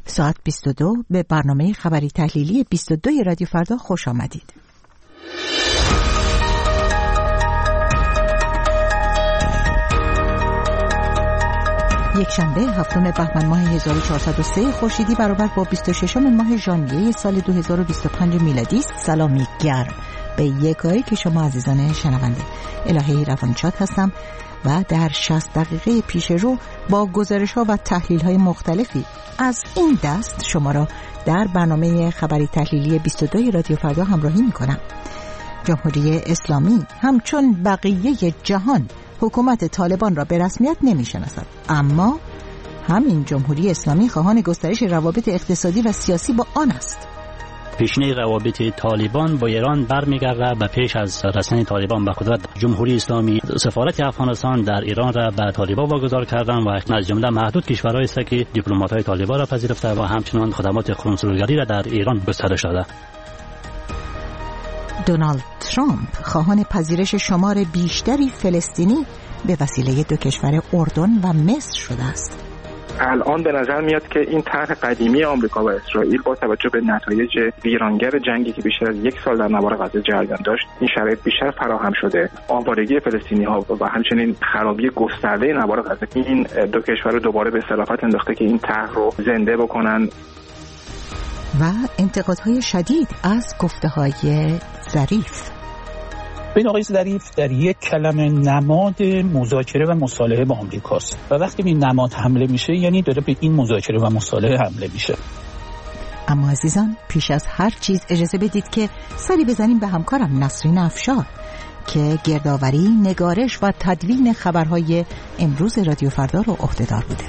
ساعت 22 به برنامه خبری تحلیلی 22 رادیو فردا خوش آمدید. یک شنبه هفتم بهمن ماه 1403 خورشیدی برابر با 26 ماه ژانویه سال 2025 میلادی است. سلامی گرم به یکایی که شما عزیزان شنونده. الهی روانشاد هستم و در 60 دقیقه پیش رو با گزارش‌ها و تحلیل‌های مختلفی از این دست شما را در برنامه خبری تحلیلی 22 رادیو فردا همراهی می‌کنم. جمهوری اسلامی همچون بقیه جهان حکومت طالبان را به رسمیت نمی‌شناسد، اما همین جمهوری اسلامی خواهان گسترش روابط اقتصادی و سیاسی با آن است. پیشینه روابط طالبان با ایران برمیگرده و پیش از رسیدن طالبان به قدرت جمهوری اسلامی سفارت افغانستان در ایران را به طالبان واگذار کردن و از جمله محدود کشورهایی است که دیپلمات‌های طالبان را پذیرفته و همچنین خدمات کنسولگری را در ایران گسترش داده. دونالد ترامپ خواهان پذیرش شمار بیشتری فلسطینی به وسیله دو کشور اردن و مصر شده است. الان به نظر میاد که این طرح قدیمی آمریکا و اسرائیل با توجه به نتایج ویرانگر جنگی که بیشتر از یک سال در نوار غزه جریان داشت، این شرایط بیشتر فراهم شده. آوارگی فلسطینی‌ها و همچنین خرابی گسترده نوار غزه این دو کشور رو دوباره به صرافت انداخته که این طرح رو زنده بکنن. و انتقادهای شدید از گفته‌های ظریف. ببین آقای ظریف در یک کلمه نماد مذاکره و مصالحه با آمریکاست و وقتی این نماد حمله میشه یعنی داره به این مذاکره و مصالحه حمله میشه. اما عزیزان پیش از هر چیز اجازه بدید که سری بزنیم به همکارم نسرین افشار که گردآوری، نگارش و تدوین خبرهای امروز رادیو فردا رو عهده‌دار بوده.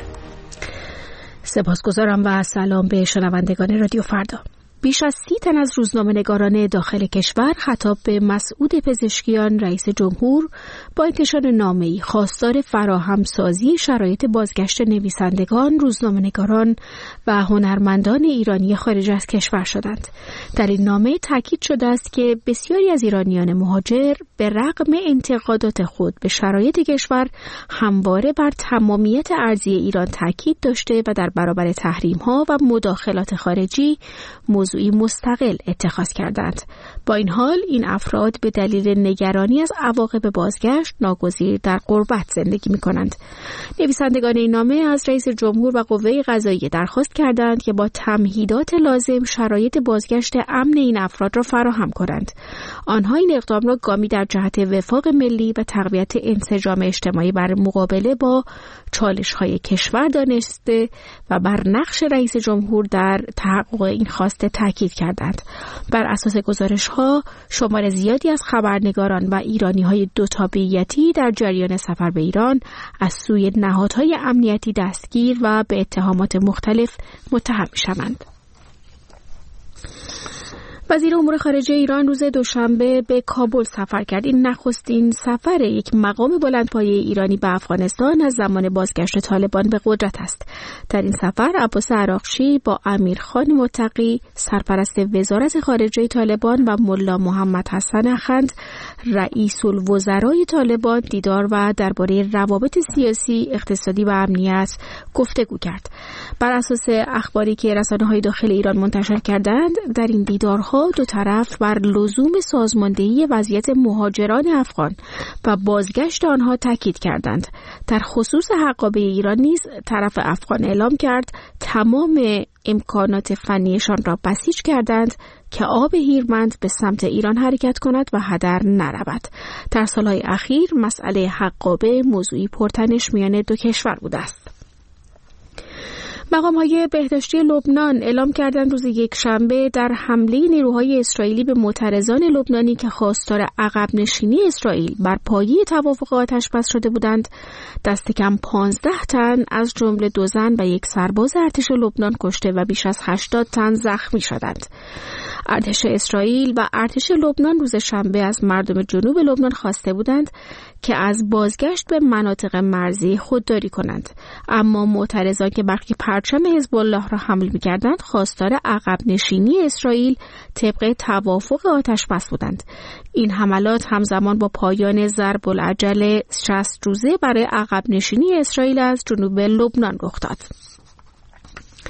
سپاسگزارم و سلام به شنوندگان رادیو فردا. بیش از 30 تن از روزنامه‌نگاران داخل کشور خطاب به مسعود پزشکیان رئیس جمهور با انتشار نامه‌ای خواستار فراهمسازی شرایط بازگشت نویسندگان، روزنامه‌نگاران و هنرمندان ایرانی خارج از کشور شدند. در این نامه تاکید شده است که بسیاری از ایرانیان مهاجر به رغم انتقادات خود به شرایط کشور همواره بر تمامیت ارضی ایران تاکید داشته و در برابر تحریم‌ها و مداخلات خارجی موضوعی مستقل اتخاذ کردند. با این حال این افراد به دلیل نگرانی از عواقب بازگشت ناگزیر در غربت زندگی می‌کنند. نویسندگان این نامه از رئیس جمهور و قوه قضاییه درخواست کردند که با تمهیدات لازم شرایط بازگشت امن این افراد را فراهم کنند. آنها این اقدام را گامی در جهت وفاق ملی و تقویت انسجام اجتماعی بر مقابله با چالش‌های کشور دانسته و بر نقش رئیس جمهور در تحقق این خواسته تاکید کردند. بر اساس گزارش‌ها شمار زیادی از خبرنگاران و ایرانی‌های دو تابعیتی در جریان سفر به ایران از سوی نهادهای امنیتی دستگیر و به اتهامات مختلف متهم می‌شوند. وزیر امور خارجه ایران روز دوشنبه به کابل سفر کرد. این نخستین سفر یک مقام بلندپایه ایرانی به افغانستان از زمان بازگشت طالبان به قدرت است. در این سفر عباس عراقچی با امیرخان متقی سرپرست وزارت خارجه طالبان و ملا محمد حسن اخند رئیس الوزرای طالبان دیدار و درباره روابط سیاسی، اقتصادی و امنیت گفتگو کرد. بر اساس اخباری که رسانه‌های داخل ایران منتشر کردند، در این دیدارها دو طرف بر لزوم سازماندهی وضعیت مهاجران افغان و بازگشت آنها تاکید کردند. در خصوص حقابه ایران نیز طرف افغان اعلام کرد تمام امکانات فنیشان را بسیج کردند که آب هیرمند به سمت ایران حرکت کند و هدر نرود. در سالهای اخیر مسئله حقابه موضوعی پرتنش میان دو کشور بوده است. مقام‌های بهداشتی لبنان اعلام کردند روز یکشنبه در حمله نیروهای اسرائیلی به معترضان لبنانی که خواستار عقب نشینی اسرائیل بر پایه توافق آتش‌بس شده بودند، دست کم 15 تن از جمله 2 زن و 1 سرباز ارتش لبنان کشته و بیش از 80 تن زخمی شدند. ارتش اسرائیل و ارتش لبنان روز شنبه از مردم جنوب لبنان خواسته بودند که از بازگشت به مناطق مرزی خودداری کنند، اما معترضان که برخی پرچم حزب الله را حمل می‌کردند خواستار عقب نشینی اسرائیل طبق توافق آتش‌بس بودند. این حملات همزمان با پایان ضرب العجل 60 روزه برای عقب نشینی اسرائیل از جنوب لبنان رخ داد.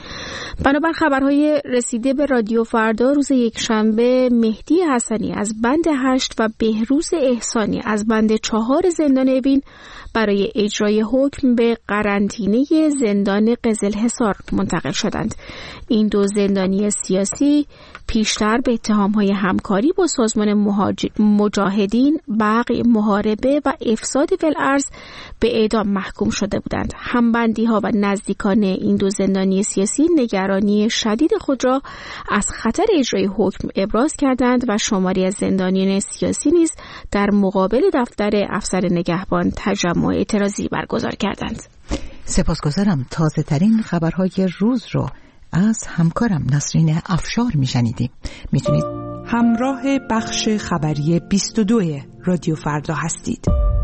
بنابر خبرهای رسیده به رادیو فردا روز یکشنبه، مهدی حسنی از بند 8 و بهروز احسانی از بند 4 زندان اوین برای اجرای حکم به قرنطینه زندان قزلحصار منتقل شدند. این دو زندانی سیاسی پیشتر به اتهام‌های همکاری با سازمان مجاهدین، بغی، محاربه و افساد فی‌الارض به اعدام محکوم شده بودند. همبندی‌ها و نزدیکان این دو زندانی سیاسی نگرانی شدید خود را از خطر اجرای حکم ابراز کردند و شماری از زندانیان سیاسی نیز در مقابل دفتر افسر نگهبان تجمع اعتراضی برگزار کردند. سپاسگزارم. تازه ترین خبرهای روز رو از همکارم نسرین افشار میشنیدیم. میتونید همراه بخش خبری 22 رادیو فردا هستید.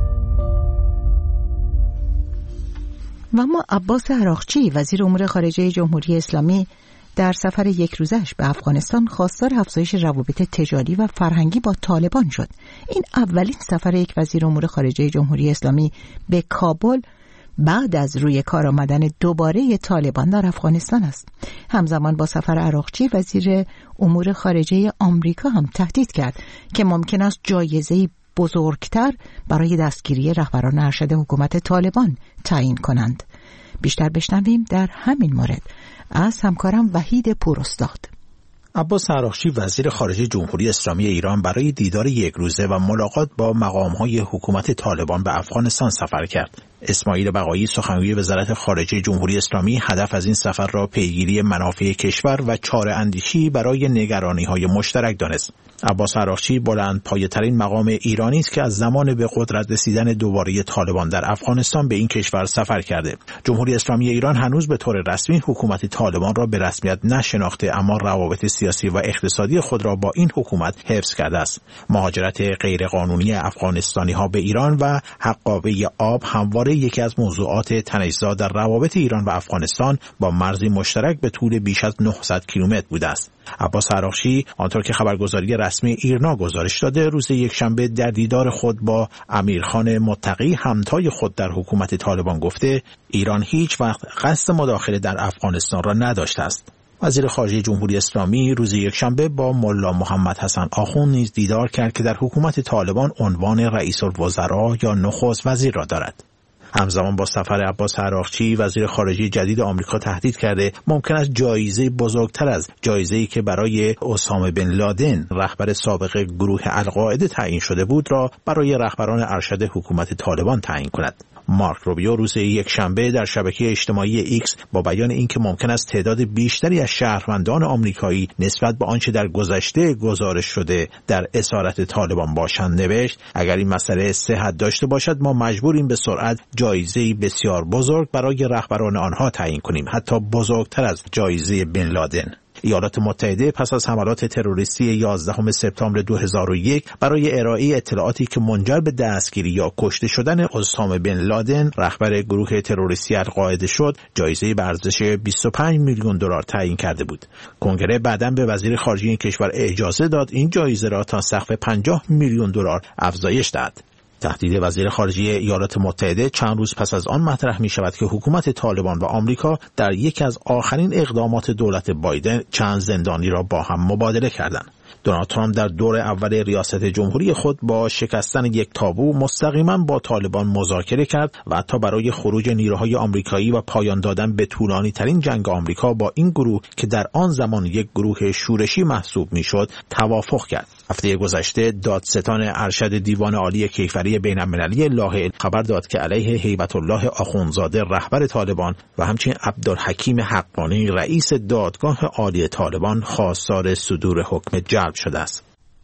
و اما عباس عراقچی وزیر امور خارجه جمهوری اسلامی در سفر یک روزش به افغانستان خواستار افزایش روابط تجاری و فرهنگی با طالبان شد. این اولین سفر یک وزیر امور خارجه جمهوری اسلامی به کابل بعد از روی کار آمدن دوباره طالبان در افغانستان است. همزمان با سفر عراقچی وزیر امور خارجه آمریکا هم تهدید کرد که ممکن است جایزه‌ای بزرگتر برای دستگیری رهبران ارشد حکومت طالبان تعیین کنند. بیشتر بشنویم در همین مورد از همکارم وحید پوراستاد. عباس عراقچی وزیر خارجه جمهوری اسلامی ایران برای دیدار یک روزه و ملاقات با مقام‌های حکومت طالبان به افغانستان سفر کرد. اسماعیل بقایی سخنگوی وزارت خارجه جمهوری اسلامی هدف از این سفر را پیگیری منافع کشور و چاره‌اندیشی برای نگرانی‌های مشترک دانست. عباس عراقچی بلندپایه‌ترین مقام ایرانی است که از زمان به قدرت رسیدن دوباره طالبان در افغانستان به این کشور سفر کرده. جمهوری اسلامی ایران هنوز به طور رسمی حکومت طالبان را به رسمیت نشناخته، اما روابط سیاسی و اقتصادی خود را با این حکومت حفظ کرده است. مهاجرت غیرقانونی افغانستانی‌ها به ایران و حقابه آب همواره یکی از موضوعات تنش‌زا در روابط ایران و افغانستان با مرزی مشترک به طول بیش از 900 کیلومتر بوده است. عباس عراقچی آنطور که خبرگزاری رسمی ایرنا گزارش داده روز یکشنبه در دیدار خود با امیرخان متقی همتای خود در حکومت طالبان گفته ایران هیچ وقت قصد مداخله در افغانستان را نداشته است. وزیر خارجه جمهوری اسلامی روز یکشنبه با ملا محمد حسن آخوند نیز دیدار کرد که در حکومت طالبان عنوان رئیس الوزراء یا نخست وزیر را دارد. همزمان با سفر عباس عراقچی وزیر خارجه جدید آمریکا تهدید کرده ممکن است جایزه بزرگتر از جایزه‌ای که برای اسامه بن لادن رهبر سابق گروه القاعده تعیین شده بود را برای رهبران ارشد حکومت طالبان تعیین کند. مارک روبیو روز یکشنبه در شبکه اجتماعی ایکس با بیان اینکه ممکن است تعداد بیشتری از شهروندان آمریکایی نسبت به آنچه در گذشته گزارش شده در اسارت طالبان باشند نوشت اگر این مسئله صحت داشته باشد ما مجبوریم به سرعت جایزه‌ای بسیار بزرگ برای رهبران آنها تعیین کنیم، حتی بزرگتر از جایزه بن لادن. ایالات متحده پس از حملات تروریستی 11 سپتامبر 2001 برای ارائه اطلاعاتی که منجر به دستگیری یا کشته شدن اسامه بن لادن رهبر گروه تروریستی القاعده شد، جایزه به ارزش 25 میلیون دلار تعیین کرده بود. کنگره بعداً به وزیر خارجه این کشور اجازه داد این جایزه را تا سقف 50 میلیون دلار افزایش دهد. تهدید وزیر خارجه ایالات متحده چند روز پس از آن مطرح می شود که حکومت طالبان و آمریکا در یکی از آخرین اقدامات دولت بایدن چند زندانی را با هم مبادله کردند. دونالد ترامپ در دور اول ریاست جمهوری خود با شکستن یک تابو مستقیما با طالبان مذاکره کرد و حتی برای خروج نیروهای آمریکایی و پایان دادن به طولانی ترین جنگ آمریکا با این گروه که در آن زمان یک گروه شورشی محسوب میشد توافق کرد. هفته گذشته دادستان ارشد دیوان عالی کیفری بین‌المللی لاهه خبر داد که علیه هیبت الله آخوندزاده رهبر طالبان و همچنین عبدالحکیم حقانی رئیس دادگاه عالی طالبان خواستار صدور حکم جلب شده است.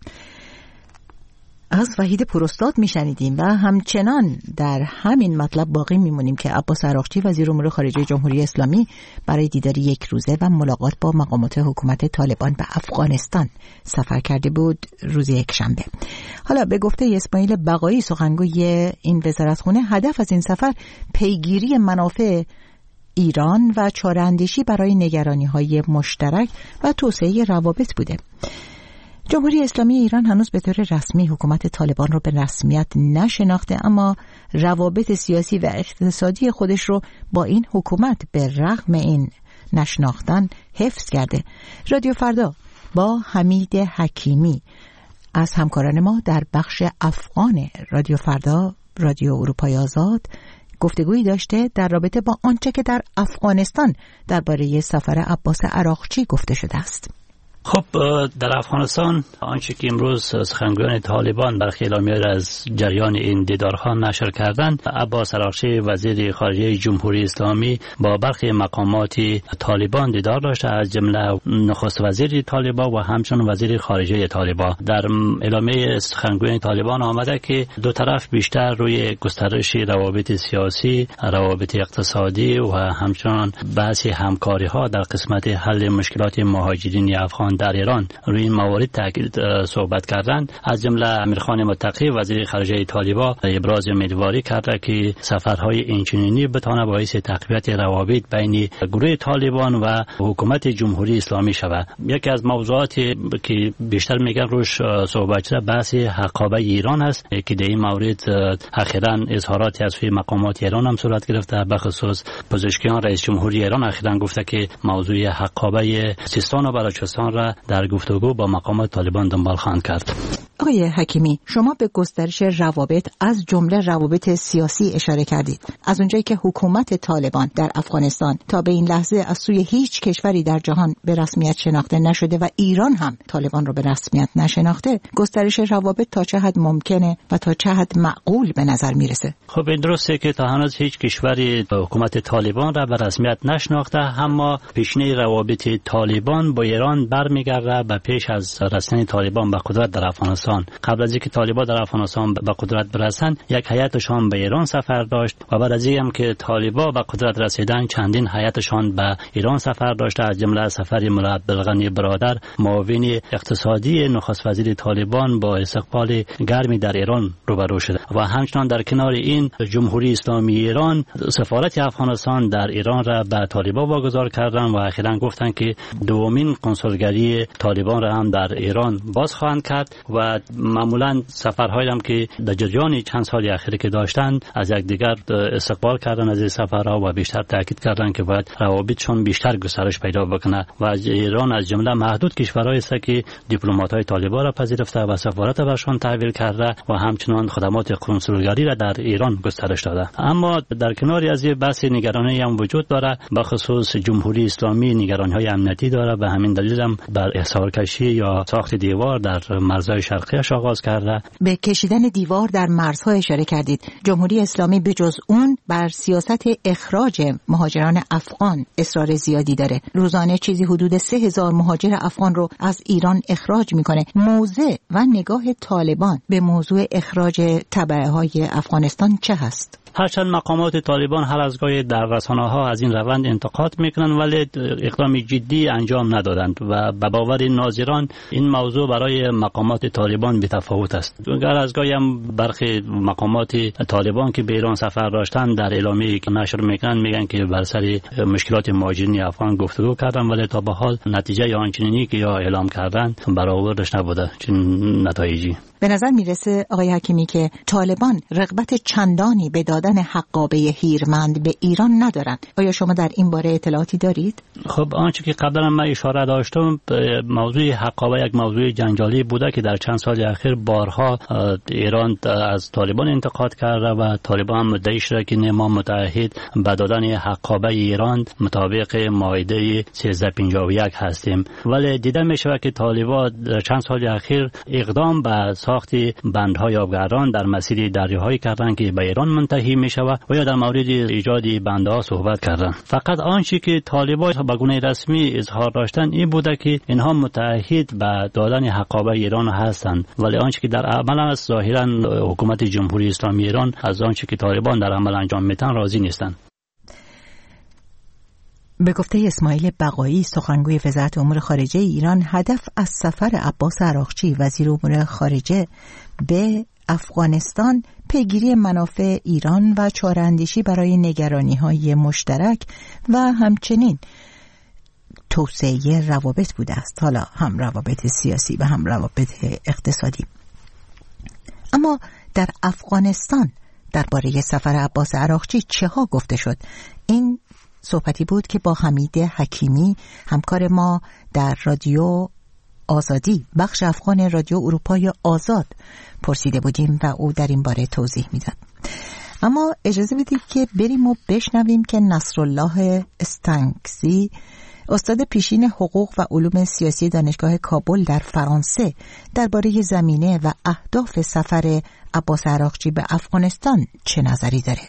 از وحید پوراستاد میشنیدیم و همچنان در همین مطلب باقی میمونیم که عباس عراقچی وزیر امور خارجه جمهوری اسلامی برای دیدار یک روزه و ملاقات با مقامات حکومت طالبان به افغانستان سفر کرده بود روز یکشنبه. حالا به گفته اسماعیل بقایی سخنگوی این وزارتخانه هدف از این سفر پیگیری منافع ایران و چاره‌اندیشی برای نگرانی‌های مشترک و توسعه روابط بوده. جمهوری اسلامی ایران هنوز به طور رسمی حکومت طالبان را به رسمیت نشناخته، اما روابط سیاسی و اقتصادی خودش رو با این حکومت به رغم این نشناختن حفظ کرده. رادیو فردا با حمید حکیمی از همکاران ما در بخش افغان رادیو فردا، رادیو اروپای آزاد، گفتگویی داشته در رابطه با آنچه که در افغانستان درباره سفر عباس عراقچی گفته شده است. خب در افغانستان آنچه که امروز سخنگویان طالبان برخی اعلامیه‌ای از جریان این دیدارها نشر کردند، عباس عراقچی وزیر خارجه جمهوری اسلامی با برخی مقامات طالبان دیدار داشته، از جمله نخست وزیر طالبان و همچنین وزیر خارجه طالبان. در اعلامیه سخنگویان طالبان آمده که دو طرف بیشتر روی گسترش روابط سیاسی، روابط اقتصادی و همچنین بحث همکاری‌ها در قسمت حل مشکلات مهاجرین افغان در ایران روی این موارد تاکید صحبت کردند. از جمله امیرخان متقی وزیر خارجه طالبان ابراز امیدواری کرده که سفرهای اینچنینی بتونه باعث تقویت روابط بین گروه طالبان و حکومت جمهوری اسلامی شود. یکی از موضوعاتی که بیشتر میگن روش صحبت شده بحث حقابه ایران است که در این مورد اخیراً اظهاراتی از سوی مقامات ایران هم صورت گرفته. به خصوص پزشکیان رئیس جمهوری ایران اخیراً گفته که موضوع حقابه سیستان و بلوچستان را در گفتگو با مقامات طالبان دنبال خواهند کرد. آقای حکیمی، شما به گسترش روابط از جمله روابط سیاسی اشاره کردید. از اونجایی که حکومت طالبان در افغانستان تا به این لحظه از سوی هیچ کشوری در جهان به رسمیت شناخته نشده و ایران هم طالبان رو به رسمیت نشناخته، گسترش روابط تا چه حد ممکنه و تا چه حد معقول به نظر میرسه؟ خب این درسته که تا هنوز هیچ کشوری حکومت طالبان را به رسمیت نشناخته، اما پیشینه روابط طالبان با ایران برمیگرده به پیش از رسیدن طالبان به قدرت در افغانستان. قبل از اینکه طالبان در افغانستان به قدرت برسند، یک هیئتشان به ایران سفر داشت و بعد از اینکه که طالبان به قدرت رسیدن، چندین هیئتشان به ایران سفر داشته، از جمله سفر مولا عبدالغنی برادر معاون اقتصادی نخست وزیر طالبان با استقبال گرمی در ایران روبرو شده. و همچنان در کنار این جمهوری اسلامی ایران سفارت افغانستان در ایران را به طالبان واگذار کردند و اخیراً گفتند که دومین کنسولگری طالبان را هم در ایران باز خواهند کرد و معمولا سفرهایی هم که در جریان چند سال اخیر که داشتند از یکدیگر استقبال کردن از این سفرها و بیشتر تاکید کردند که باید روابطشون بیشتر گسترش پیدا بکنه و از ایران از جمله محدود کشورهایی است که دیپلمات‌های طالبان را پذیرفته و سفارت برشان تحویل کرده و همچنان خدمات کنسولگری را در ایران گسترش داده. اما در کناری از این بحث نگرانی هم وجود داره، به خصوص جمهوری اسلامی نگرانی‌های امنیتی داره، به همین دلیل هم بر احصارکشی یا ساخت دیوار در مرزهای شرقیش آغاز کرده. به کشیدن دیوار در مرزها اشاره کردید. جمهوری اسلامی به جز اون بر سیاست اخراج مهاجران افغان اصرار زیادی داره. روزانه چیزی حدود 3000 مهاجر افغان رو از ایران اخراج میکنه. موضع و نگاه طالبان به موضوع اخراج تبعه‌های افغانستان چه هست؟ هرچند مقامات طالبان هر از گاهی در رسانه‌ها از این روند انتقاد میکنن ولی اقدام جدی انجام ندادند و به باور ناظران این موضوع برای مقامات طالبان بی‌تفاوت است. اگر از گاهی هم برخی مقامات طالبان که به ایران سفر داشتن در اعلامیه‌ای که نشر میکنن میگن که بر سر مشکلات مهاجرین افغان گفتگو کردن ولی تا به حال نتیجه آنچنینی که یا اعلام کردن برآوردش نبوده. چنین نتایجی به نظر میرسه آقای حکیمی که طالبان رغبت چندانی به دادن حقابه هیرمند به ایران ندارند. آیا شما در این باره اطلاعاتی دارید؟ خب آنچه که قبلا من اشاره داشتم، موضوع حقابه یک موضوع جنجالی بوده که در چند سال اخیر بارها ایران از طالبان انتقاد کرده و طالبان هم مدعی شده که ما متعهد به دادن حقابه ایران مطابق مائده 1351 هستیم. ولی دیده میشه که طالبان در چند سال اخیر اقدام به ساخت بندهای آبگردان در مسیر دریاهایی کردند که به ایران منتهی می شود و یا در مورد ایجاد بندها صحبت کردند. فقط آنچه که طالبان به گونه رسمی اظهار داشتن این بوده که اینها متعهد به دادن حقابه ایران هستند، ولی آنچه که در عمل است ظاهرا حکومت جمهوری اسلامی ایران از آنچه که طالبان در عمل انجام میدن راضی نیستند. به گفته اسماعیل بقایی سخنگوی وزارت امور خارجه ایران، هدف از سفر عباس عراقچی وزیر امور خارجه به افغانستان پیگیری منافع ایران و چاره‌اندیشی برای نگرانی‌های مشترک و همچنین توسعه روابط بوده است، حالا هم روابط سیاسی و هم روابط اقتصادی. اما در افغانستان درباره سفر عباس عراقچی چه ها گفته شد؟ این صحبتی بود که با حمید حکیمی همکار ما در رادیو آزادی بخش افغان رادیو اروپای آزاد پرسیده بودیم و او در این باره توضیح میداد. اما اجازه بدید که بریم و بشنویم که نصرالله استانکزی، استاد پیشین حقوق و علوم سیاسی دانشگاه کابل در فرانسه، درباره زمینه و اهداف سفر عباس عراقچی به افغانستان چه نظری داره؟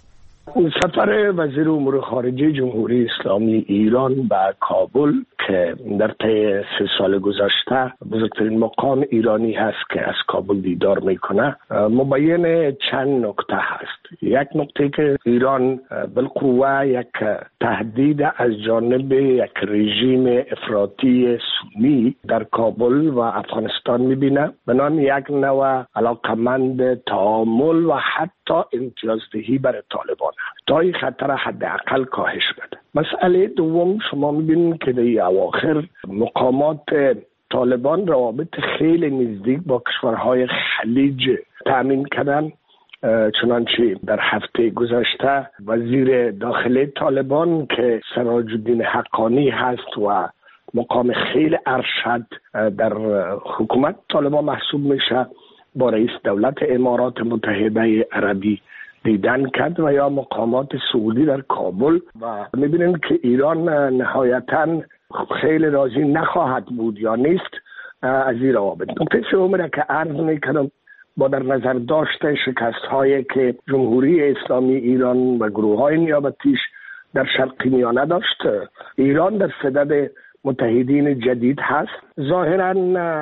سفر وزیر امور خارجه جمهوری اسلامی ایران به کابل که در طی 3 سال گذشته بزرگترین مقام ایرانی هست که از کابل دیدار میکنه، مبین چند نکته هست. یک نکته که ایران بالقوه یک تهدید از جانب یک رژیم افراطی سنی در کابل و افغانستان میبینه، بنان یک نوع علاقمند تعامل و حتی امتیازدهی بر طالبان تا این خطر حداقل کاهش بده. مسئله دوم، شما میبینید که در اواخر مقامات طالبان روابط خیلی نزدیک با کشورهای خلیج تأمین کردن. چنانچه در هفته گذشته وزیر داخلی طالبان که سراج الدین حقانی هست و مقام خیلی ارشد در حکومت طالبان محسوب میشه، با رئیس دولت امارات متحده عربی دیدن کرد و یا مقامات سعودی در کابل و میبینیم که ایران نهایتاً خیلی راضی نخواهد بود یا نیست از این روابط. نکته سوم که عرض میکنم، با در نظر داشته شکست هایی که جمهوری اسلامی ایران و گروه های نیابتیش در شرق میانه داشت، ایران در صدد متحدین جدید هست. ظاهراً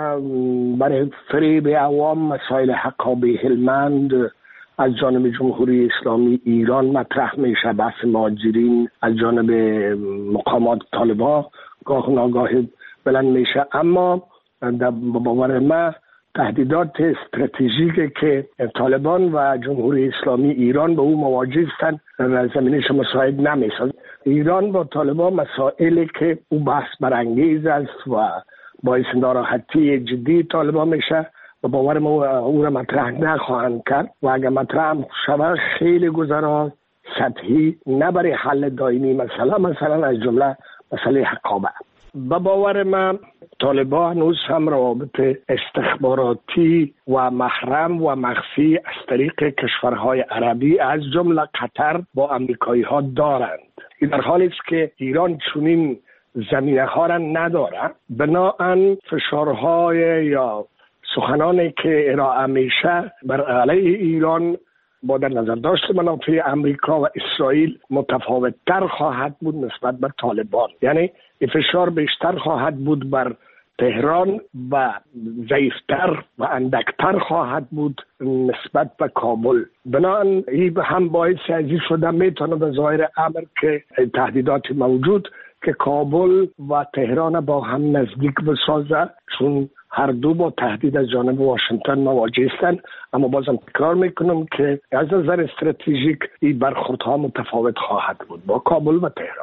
برای فریب عوام مسائل حقابه هلمند از جانب جمهوری اسلامی ایران مطرح میشه، بحث مهاجرین از جانب مقامات طالبان گاه ناگاه بلند میشه. اما در باور ما تهدیدات استراتژیکی که طالبان و جمهوری اسلامی ایران به او مواجه هستند در زمینش مساعد نمیشه. ایران با طالبان مسائلی که او بحث برانگیز است و باعث ناراحتی جدی طالبان میشه و باور ما او را مطرح نخواهند کرد و اگر مطرح شود خیلی گذرا سطحی، نه برای حل دائمی مثلا از جمله مسئله حقابه. با باور من طالبان هنوز هم روابط استخباراتی و محرم و مخفی از طریق کشورهای عربی از جمله قطر با امریکایی ها دارند. این در حالی است که ایران چنین زمینه ها را ندارد، بنابراین فشارهای یا سخنانی که ارائه میشه بر علیه ایران با در نظر داشت منافع امریکا و اسرائیل متفاوت‌تر خواهد بود نسبت به طالبان. یعنی فشار بیشتر خواهد بود بر تهران و ضعیفتر و اندکتر خواهد بود نسبت به کابل. بنابراین این هم باعث ازی شده میتونه به ظاهر امر که تهدیدات موجود که کابل و تهران با هم نزدیک بسازه، چون هر دو با تهدید از جانب واشنگتن مواجه هستند. اما بازم تکرار میکنم که از نظر استراتژیک این برخوردها متفاوت خواهد بود با کابل و تهران.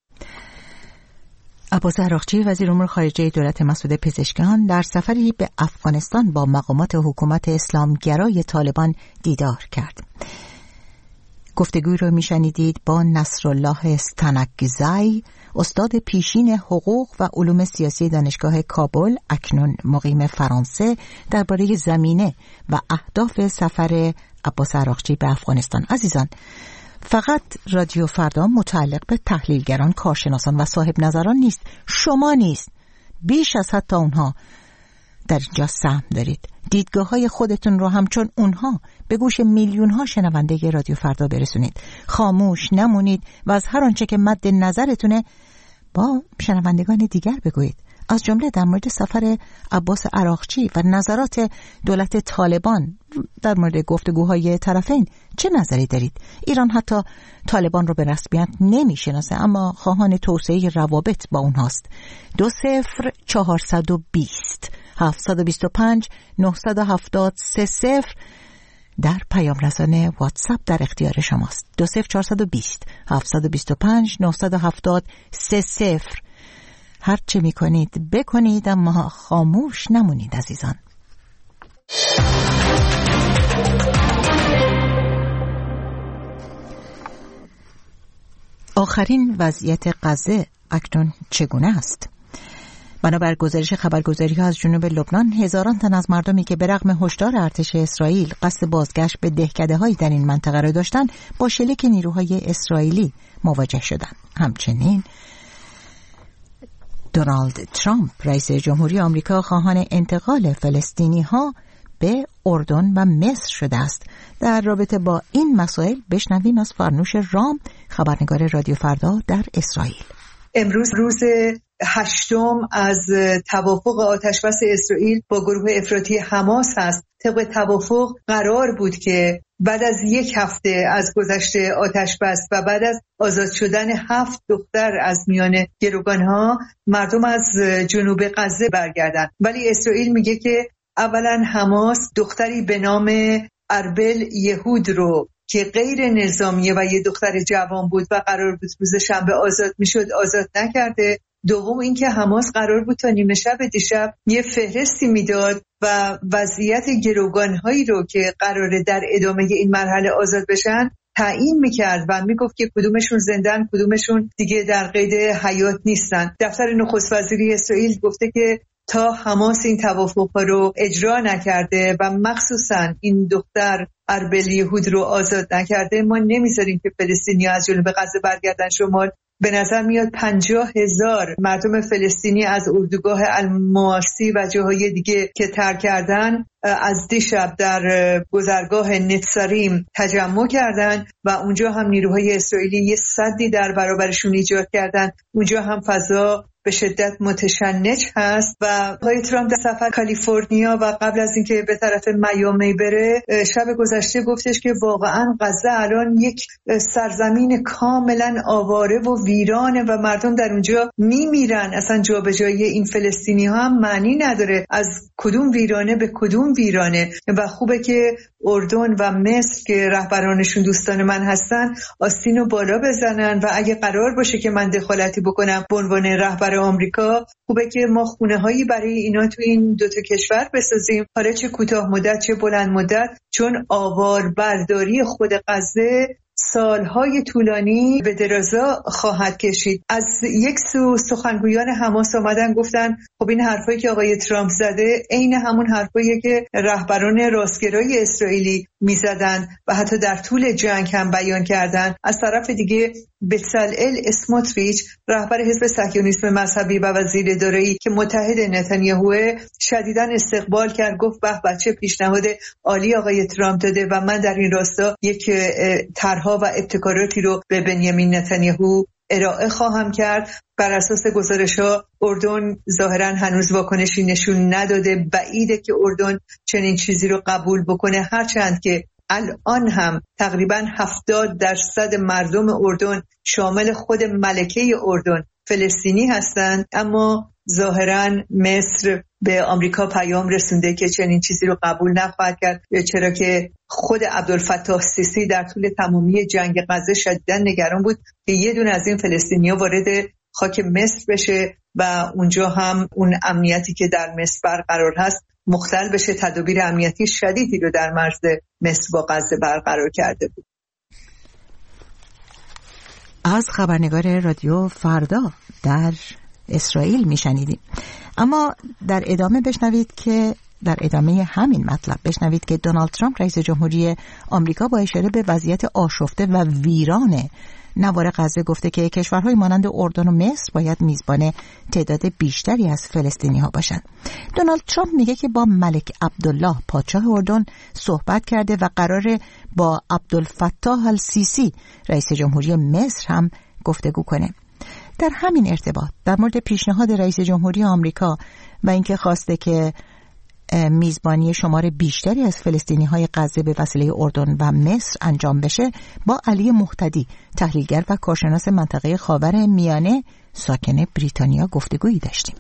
عباس عراقچی وزیر امور خارجه دولت مسعود پزشکیان در سفری به افغانستان با مقامات حکومت اسلامگرای طالبان دیدار کرد. گفتگوی رو میشنیدید با نصرالله استانکزی، استاد پیشین حقوق و علوم سیاسی دانشگاه کابل، اکنون مقیم فرانسه، درباره زمینه و اهداف سفر عباس عراقچی به افغانستان. عزیزان، فقط رادیو فردا متعلق به تحلیلگران، کارشناسان و صاحب نظران نیست. شما نیست، بیش از حتی اونها در اینجا سهم دارید. دیدگاه های خودتون رو همچون اونها به گوش میلیون ها شنونده رادیو فردا برسونید. خاموش نمونید و از هر آنچه که مد نظرتونه با شنوندگان دیگر بگویید. از جمله در مورد سفر عباس عراقچی و نظرات دولت طالبان در مورد گفتگوهای طرفین چه نظری دارید؟ ایران حتی طالبان رو به رسمیت نمیشناسه اما خواهان توسعه روابط با اونهاست. 20420 725 970 30 در پیام رسانه واتساپ در اختیار شماست. 20420 725 970 30. هر چه می کنید بکنید اما خاموش نمونید عزیزان. آخرین وضعیت غزه اکنون چگونه است؟ بنابر گزارش خبرگزاری‌ها از جنوب لبنان، هزاران تن از مردمی که به رغم هشدار ارتش اسرائیل قصد بازگشت به دهکده‌هایی در این منطقه را داشتند، با شلیک نیروهای اسرائیلی مواجه شدند. همچنین دونالد ترامپ رئیس جمهوری آمریکا خواهان انتقال فلسطینی‌ها به اردن و مصر شده است. در رابطه با این مسائل بشنویم از فرنوش رام، خبرنگار رادیو فردا در اسرائیل. امروز روز 8 از توافق آتشبس اسرائیل با گروه افراطی حماس هست. طبق توافق قرار بود که بعد از 1 هفته از گذشت آتشبس و بعد از آزاد شدن 7 دختر از میان گروگانها، مردم از جنوب غزه برگردن. ولی اسرائیل میگه که اولا حماس دختری به نام اربل یهود رو که غیر نظامیه و یه دختر جوان بود و قرار بود روز شنبه آزاد میشد آزاد نکرده. دوم اینکه حماس قرار بود تا نیمه شب دیشب یه فهرستی میداد و وضعیت گروگان‌هایی رو که قراره در ادامه این مرحله آزاد بشن تعیین میکرد و میگفت که کدومشون زندن، کدومشون دیگه در قید حیات نیستن. دفتر نخست وزیری اسرائیل گفته که تا حماس این توافق‌ها رو اجرا نکرده و مخصوصا این دختر اربل یهود رو آزاد نکرده، ما نمیذاریم که فلسطینی‌ها از جنوب غزه برگردن شمال. به نظر میاد 50,000 مردم فلسطینی از اردوگاه المواسی و جاهای دیگه که ترک کردن از دیشب در گذرگاه نتساریم تجمع کردن و اونجا هم نیروهای اسرائیلی یه سدی در برابرشون ایجاد کردن. اونجا هم فضا به شدت متشنج هست و آقای ترامپ در سفر کالیفرنیا و قبل از اینکه به طرف میامی بره شب گذشته گفتش که واقعا غزه الان یک سرزمین کاملا آواره و ویرانه و مردم در اونجا میمیرن. اصلا جابجایی این فلسطینی ها هم معنی نداره از کدوم ویرانه به کدوم ویرانه. و خوبه که اردن و مصر که رهبرانشون دوستان من هستن آستینو بالا بزنن و اگه قرار باشه که من دخالتی بکنم به عنوان رهبر آمریکا، خوبه که ما خونه هایی برای اینا تو این 2 کشور بسازیم، حالا چه کوتاه مدت چه بلند مدت، چون آوار برداری خود غزه سالهای طولانی به درازا خواهد کشید. از یک سو سخنگویان حماس آمدن گفتن خب این حرفایی که آقای ترامپ زده عین همون حرفایی که رهبران راستگرای اسرائیلی میزدن و حتی در طول جنگ هم بیان کردن. از طرف دیگه بצלאل اسموتریچ رهبر حزب صهیونیسم مذهبی و وزیر دارایی که متحد نتانیاهو شدیداً استقبال کرد، گفت به بچه پیشنهاد عالی آقای ترامپ داده و من در این راستا یک طرح‌ها و ابتکاراتی رو به بنیامین نتانیاهو ارائه خواهم کرد. بر اساس گزارش‌ها اردن ظاهراً هنوز واکنشی نشون نداده، بعیده که اردن چنین چیزی رو قبول بکنه، هرچند که الان هم تقریباً 70% مردم اردن شامل خود ملکه اردن فلسطینی هستند. اما ظاهراً مصر به آمریکا پیام رسونده که چنین چیزی رو قبول نخواهد کرد، چرا که خود عبدالفتاح سیسی در طول تمامی جنگ غزه شدیداً نگران بود که یه دونه از این فلسطینی‌ها وارد خاک مصر بشه و اونجا هم اون امنیتی که در مصر برقرار هست مختل بشه. تدابیر امنیتی شدیدی رو در مرز مصر با غزه برقرار کرده بود. از خبرنگار رادیو فردا در اسرائیل میشنیدیم. اما در ادامه بشنوید که در ادامه همین مطلب بشنوید که دونالد ترامپ رئیس جمهوری آمریکا با اشاره به وضعیت آشفته و ویران نوار غزه گفته که کشورهای مانند اردن و مصر باید میزبان تعداد بیشتری از فلسطینی ها باشند. دونالد ترامپ میگه که با ملک عبدالله پادشاه اردن صحبت کرده و قراره با عبدالفتاح السیسی رئیس جمهوری مصر هم گفتگو کنه. در همین ارتباط در مورد پیشنهاد رئیس جمهوری آمریکا و اینکه خواسته که میزبانی شمار بیشتری از فلسطینی‌های غزه به وسیله اردن و مصر انجام بشه، با علی مهتدی تحلیلگر و کارشناس منطقه خاور میانه ساکن بریتانیا گفتگویی داشتیم.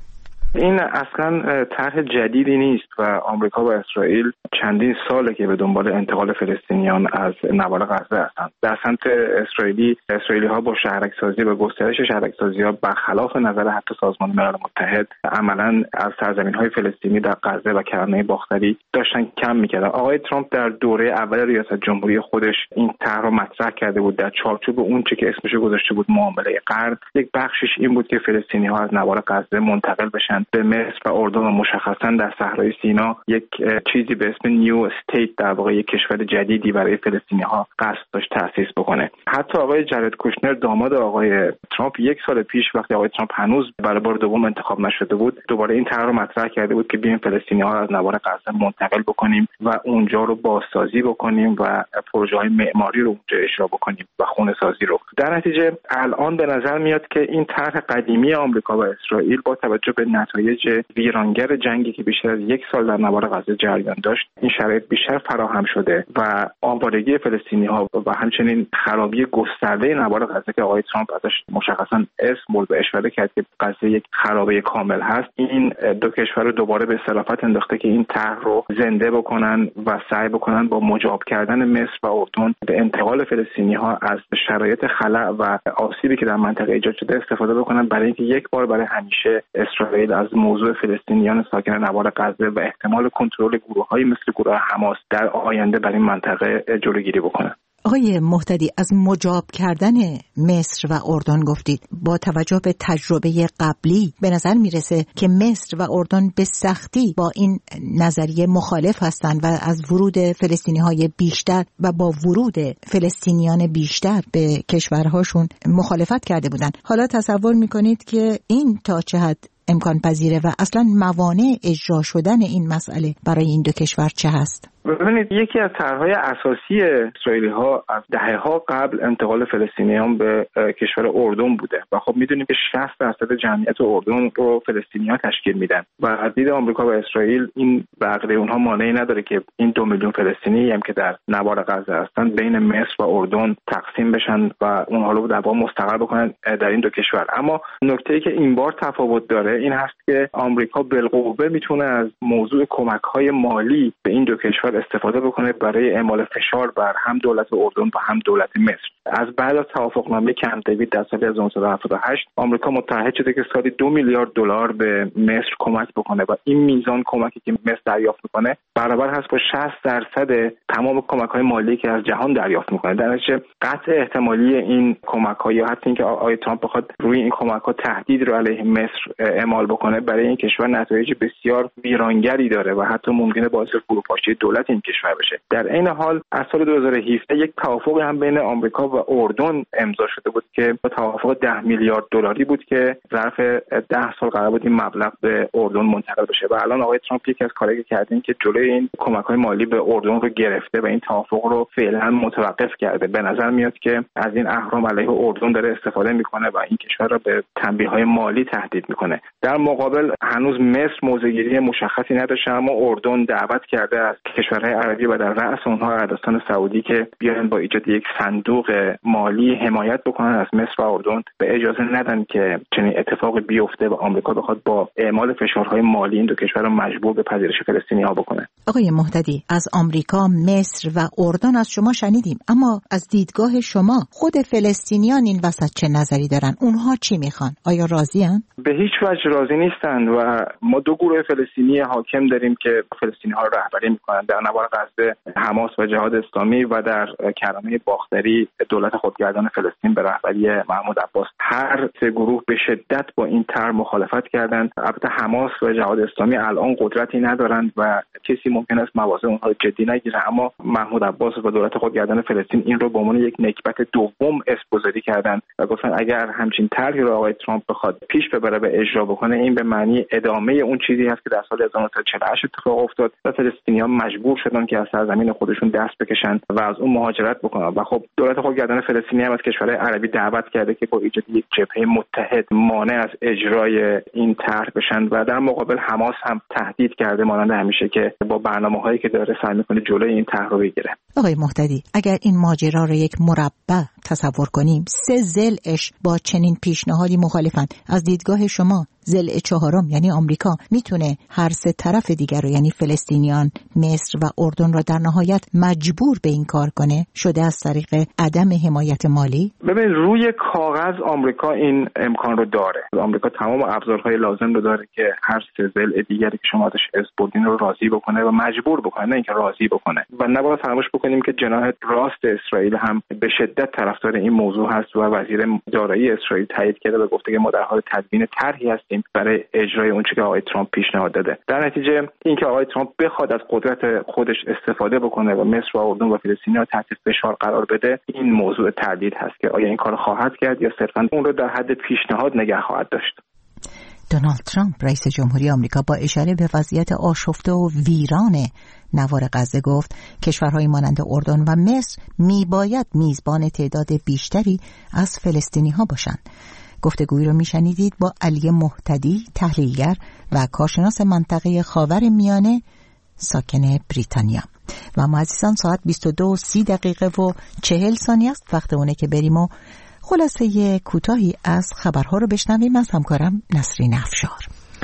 این اصلا طرح جدیدی نیست و آمریکا و اسرائیل چندین ساله که به دنبال انتقال فلسطینیان از نوار غزه هستند. در سمت اسرائیلی ها با شهرک‌سازی و گسترش شهرک‌سازی‌ها برخلاف نظر حتی سازمان ملل متحد عملاً از سرزمین‌های فلسطینی در غزه و کرانه باختری داشتن کم می‌کردن. آقای ترامپ در دوره اول ریاست جمهوری خودش این طرح رو مطرح کرده بود در چارچوب اون چه که اسمش گذاشته بود معامله قرن. یک بخشش این بود که فلسطینی‌ها از نوار غزه منتقل بشن به مصر و اردن و مشخصاً در صحرای سینا یک چیزی به اسم نیو استیت، در واقع یک کشور جدیدی برای فلسطینی‌ها قصد داشت تأسیس بکنه. حتی آقای جارد کوشنر داماد آقای ترامپ یک سال پیش وقتی آقای ترامپ هنوز برای بار دوم انتخاب نشده بود دوباره این طرح رو مطرح کرده بود که بیایم فلسطینی‌ها از نوار غزه منتقل بکنیم و اونجا رو بازسازی بکنیم و پروژه‌های معماری رو اونجا اجرا بکنیم و خونه‌سازی رو. در نتیجه الان به نظر میاد که این طرح قدیمی آمریکا و اسرائیل با توجه به نتایج ویرانگر جنگی که بیشتر از یک سال در نوار غزه جریان داشت این شرایط بیشتر فراهم شده و آوارگی فلسطینی‌ها و همچنین خرابی گسترده نوار غزه که آقای ترامپ ازش مشخصاً اسم برد و اشاره کرد که غزه یک خرابه کامل هست، این دو کشور رو دوباره به صرافت انداخته که این طرح رو زنده بکنن و سعی بکنن با مجاب کردن مصر و اردن به انتقال فلسطینی‌ها از شرایط خلأ و آسیبی که در منطقه ایجاد شده استفاده بکنن برای اینکه یک بار برای همیشه اسرائیل از موضوع فلسطینیان ساکن نوار غزه و احتمال کنترل گروه‌هایی مثل گروه حماس در آینده برای این منطقه جلوگیری بکنه. آقای مهتدی، از مجاب کردن مصر و اردن گفتید. با توجه به تجربه قبلی به نظر میرسه که مصر و اردن به سختی با این نظریه مخالف هستند و از ورود فلسطینی‌های بیشتر و با ورود فلسطینیان بیشتر به کشورهاشون مخالفت کرده بودند. حالا تصور میکنید که این تا چه حد امکان پذیره و اصلا موانع اجرا شدن این مسئله برای این دو کشور چه هست؟ ببینید، یکی از طرح‌های اساسی اسرائیلی‌ها از دهه‌ها قبل انتقال فلسطینیان به کشور اردن بوده و خب می‌دونیم که 60% جمعیت اردن رو فلسطینی‌ها تشکیل میدن و از دید آمریکا و اسرائیل این بقیه اونها مانعی نداره که این 2 میلیون فلسطینی هم که در نوار غزه هستن بین مصر و اردن تقسیم بشن و اونها رو در واقع مستقر بکنن در این دو کشور. اما نکته‌ای که این بار تفاوت داره این هست که آمریکا بالقوه میتونه از موضوع کمک‌های مالی به این دو کشور استفاده بکنه برای اعمال فشار بر هم دولت اردن و هم دولت مصر. از بعد از توافقنامه کمپ دیوید در سال 1978 آمریکا متعهد شده که سالی 2 میلیارد دلار به مصر کمک بکنه و این میزان کمکی که مصر دریافت میکنه برابر هست با 60% تمام کمک‌های مالی که از جهان دریافت میکنه. در نتیجه قطع احتمالی این کمک‌ها یا حتی اینکه آقای ترامپ بخواد روی این کمک‌ها تهدید رو علیه مصر اعمال بکنه برای این کشور نتایج بسیار ویرانگری داره و حتی ممکنه باعث فروپاشی دولت این کشور بشه. در این حال از سال 2017 یک توافقی هم بین آمریکا و اردن امضا شده بود که توافق 10 میلیارد دلاری بود که ظرف 10 سال قرار بود این مبلغ به اردن منتقل بشه و الان آقای ترامپ یکی از کارهایی که کردن که جلوی این کمک‌های مالی به اردن رو گرفته و این توافق رو فعلا متوقف کرده. به نظر میاد که از این اهرام علیه اردن داره استفاده میکنه و این کشور را به تنبیه‌های مالی تهدید میکنه. در مقابل هنوز مصر موضع‌گیری مشخصی نداشته، اما اردن دعوت کرده از کشورهای عربی و در رأس اونها عربستان سعودی که بیان با ایجاد یک صندوق مالی حمایت بکنن از مصر و اردن و اجازه ندن که چنین اتفاقی بیفته و آمریکا بخواد با اعمال فشارهای مالی این دو کشور رو مجبور به پذیرش فلسطینی‌ها بکنه. آقای مهتدی، از آمریکا، مصر و اردن از شما شنیدیم، اما از دیدگاه شما خود فلسطینیان این وسط چه نظری دارن؟ اونها چی میخوان؟ آیا راضی‌اند؟ به هیچ وجه راضی نیستند و ما دو گروه فلسطینی حاکم داریم که فلسطینی‌ها رو رهبری میکنن. در نوار غزه حماس و جهاد اسلامی و در کرانه باختری دولت خودگردان فلسطین به رهبری محمود عباس. هر سه گروه به شدت با این طرح مخالفت کردند. البته حماس و جهاد اسلامی الان قدرتی ندارند و کسی ممکن است مواضع اونها رو جدی نگیره، اما محمود عباس و دولت خودگردان فلسطین این رو به عنوان یک نکبت دوم اسپوزری کردند و گفتن اگر همچین طرحی رو آقای ترامپ بخواد پیش ببره و اجرا بکنه این به معنی ادامه اون چیزی هست که در سال 1948 اتفاق افتاد و فلسطینیان مجبور شدن که از سرزمین خودشون دست بکشن و از اون مهاجرت بکنن و خب دولت خودگردان فلسطینی هم از کشورهای عربی دعوت کرده که با ایجاد یک جبهه متحد مانع از اجرای این طرح بشن و در مقابل حماس هم تهدید کرده مانند همیشه که با برنامه‌هایی که داره سعی می‌کنه جلوی این طرح رو بگیره. آقای مهتدی، اگر این ماجرا رو یک مربع تصور کنیم، 3 ضلعش با چنین پیشنهادی مخالفن. از دیدگاه شما ضلع چهارم یعنی آمریکا میتونه هر سه طرف دیگر رو یعنی فلسطینیان، مصر و اردن را در نهایت مجبور به این کار کنه شده از طریق عدم حمایت مالی؟ ببین روی کاغذ آمریکا این امکان رو داره. آمریکا تمام ابزارهای لازم رو داره که هر سه ضلع دیگری که شما ازش اسم بردین رو راضی بکنه و مجبور بکنه، نه اینکه راضی بکنه. و نباید فراموش بکنیم که جناح راست اسرائیل هم به شدت طرفدار این موضوع هست و وزیر دارایی اسرائیل تایید کرده و گفته که ما در حال تدوین طرحی هستیم برای اجرای اون چیزی که آقای ترامپ پیشنهاد داده. در نتیجه اینکه آقای ترامپ بخواد از قدرت خودش استفاده بکنه و مصر و اردن و فلسطینی‌ها تحت فشار قرار بده، این موضوع تردید هست که آیا این کار خواهد کرد یا صرفاً اون رو در حد پیشنهاد نگه خواهد داشت. دونالد ترامپ رئیس جمهوری آمریکا با اشاره به وضعیت آشفته و ویران نوار غزه گفت کشورهای مانند اردن و مصر میباید میزبان تعداد بیشتری از فلسطینی‌ها باشند. گفتگویی رو میشنیدید با علی مهتدی، تحلیلگر و کارشناس منطقه خاورمیانه ساکن بریتانیا. و ما عزیزان ساعت 22:30 و 40 ثانیه است، وقت اونه که بریم و خلاصه کوتاهی از خبرها رو بشنویم از همکارم نسرین افشار.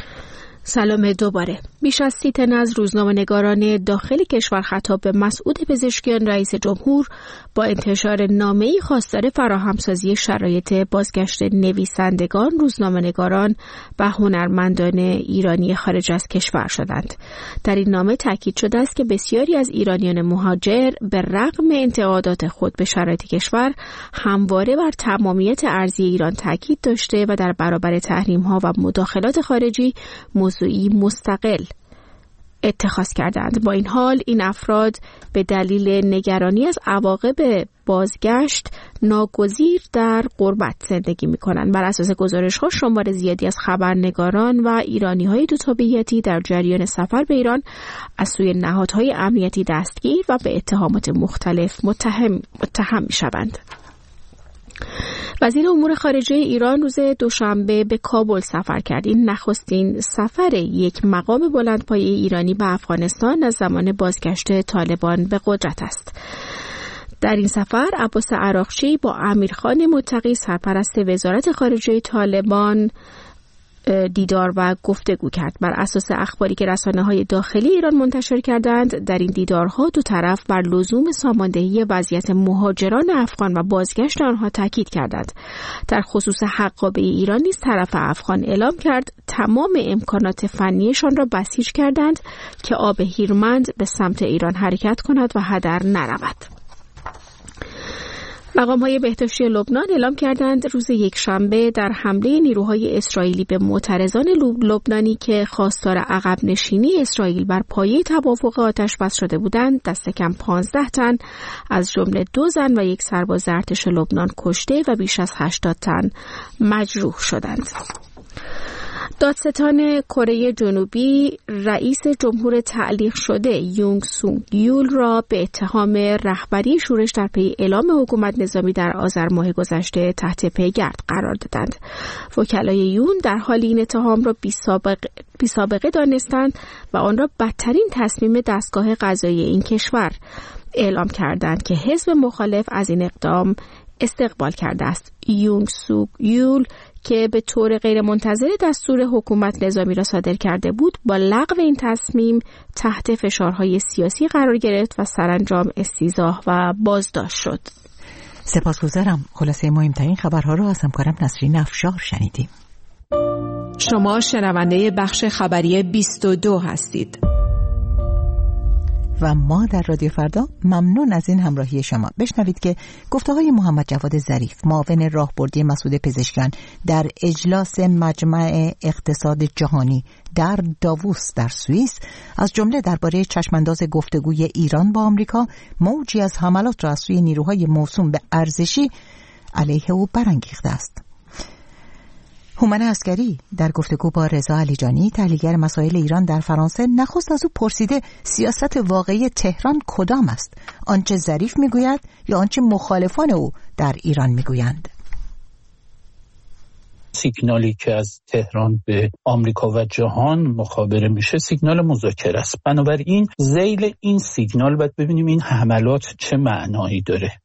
سلام دوباره. بیش از 30 تن از روزنامه‌نگاران داخل کشور خطاب به مسعود پزشکیان رئیس جمهور با انتشار نامه‌ای خواستار فراهمسازی شرایط بازگشت نویسندگان، روزنامه‌نگاران و هنرمندان ایرانی خارج از کشور شدند. در این نامه تاکید شده است که بسیاری از ایرانیان مهاجر به رغم انتقادات خود به شرایط کشور همواره بر تمامیت ارضی ایران تاکید داشته و در برابر تحریم‌ها و مداخلات خارجی موضوعی مستقل اتخاذ کردند. با این حال این افراد به دلیل نگرانی از عواقب بازگشت ناگزیر در غربت زندگی می‌کنند. بر اساس گزارش‌ها شمار زیادی از خبرنگاران و ایرانی‌های دو تابعیتی در جریان سفر به ایران از سوی نهادهای امنیتی دستگیر و به اتهامات مختلف متهم می‌شوند. وزیر امور خارجه ایران روز دوشنبه به کابل سفر کرد. این نخستین سفر یک مقام بلندپایه ایرانی به افغانستان از زمان بازگشت طالبان به قدرت است. در این سفر عباس عراقچی با امیرخان متقی سرپرست وزارت خارجه طالبان دیدار و گفتگو کرد. بر اساس اخباری که رسانه‌های داخلی ایران منتشر کردند، در این دیدارها دو طرف بر لزوم ساماندهی وضعیت مهاجران افغان و بازگشت آنها تاکید کردند. در خصوص حقابه ایران نیز طرف افغان اعلام کرد تمام امکانات فنیشان را بسیج کردند که آب هیرمند به سمت ایران حرکت کند و هدر نرود. مقام‌های بهداشتی لبنان اعلام کردند روز یکشنبه در حمله نیروهای اسرائیلی به معترضان لبنانی که خواستار عقب نشینی اسرائیل بر پایه توافق آتش‌بس شده بودند، دست کم 15 تن از جمله 2 زن و 1 سرباز ارتش لبنان کشته و بیش از 80 تن مجروح شدند. دادستان کره جنوبی رئیس جمهور تعلیق شده یونگ سونگ یول را به اتهام رهبری شورش در پی اعلام حکومت نظامی در آذر ماه گذشته تحت پیگرد قرار دادند. وکلای یون در حال این اتهام را بی سابقه دانستند و آن را بدترین تصمیم دستگاه قضایی این کشور اعلام کردند که حزب مخالف از این اقدام استقبال کرده است. یونگ سونگ یول که به طور غیرمنتظره دستور حکومت نظامی را صادر کرده بود، با لغو این تصمیم تحت فشارهای سیاسی قرار گرفت و سرانجام استیضاح و بازداشت شد. سپاسگزارم. خلاصه مهمترین خبرها را از همکارم نسرین افشار شنیدیم. شما شنونده بخش خبری 22 هستید. و ما در رادیو فردا ممنون از این همراهی شما. بشنوید که گفته‌های محمد جواد ظریف، معاون راهبردی مسعود پزشکیان در اجلاس مجمع اقتصاد جهانی در داووس در سوئیس، از جمله درباره چشمانداز گفتگوی ایران با آمریکا، موجی از حملات را از سوی نیروهای موسوم به ارزشی علیه او برانگیخته است. هومن عسکری در گفتگو با رضا علیجانی، تحلیلگر مسائل ایران در فرانسه، نخست از او پرسیده سیاست واقعی تهران کدام است؟ آنچه ظریف میگوید یا آنچه مخالفان او در ایران میگویند؟ سیگنالی که از تهران به آمریکا و جهان مخابره میشه سیگنال مذاکره است. بنابراین ذیل این سیگنال باید ببینیم این حملات چه معنایی داره.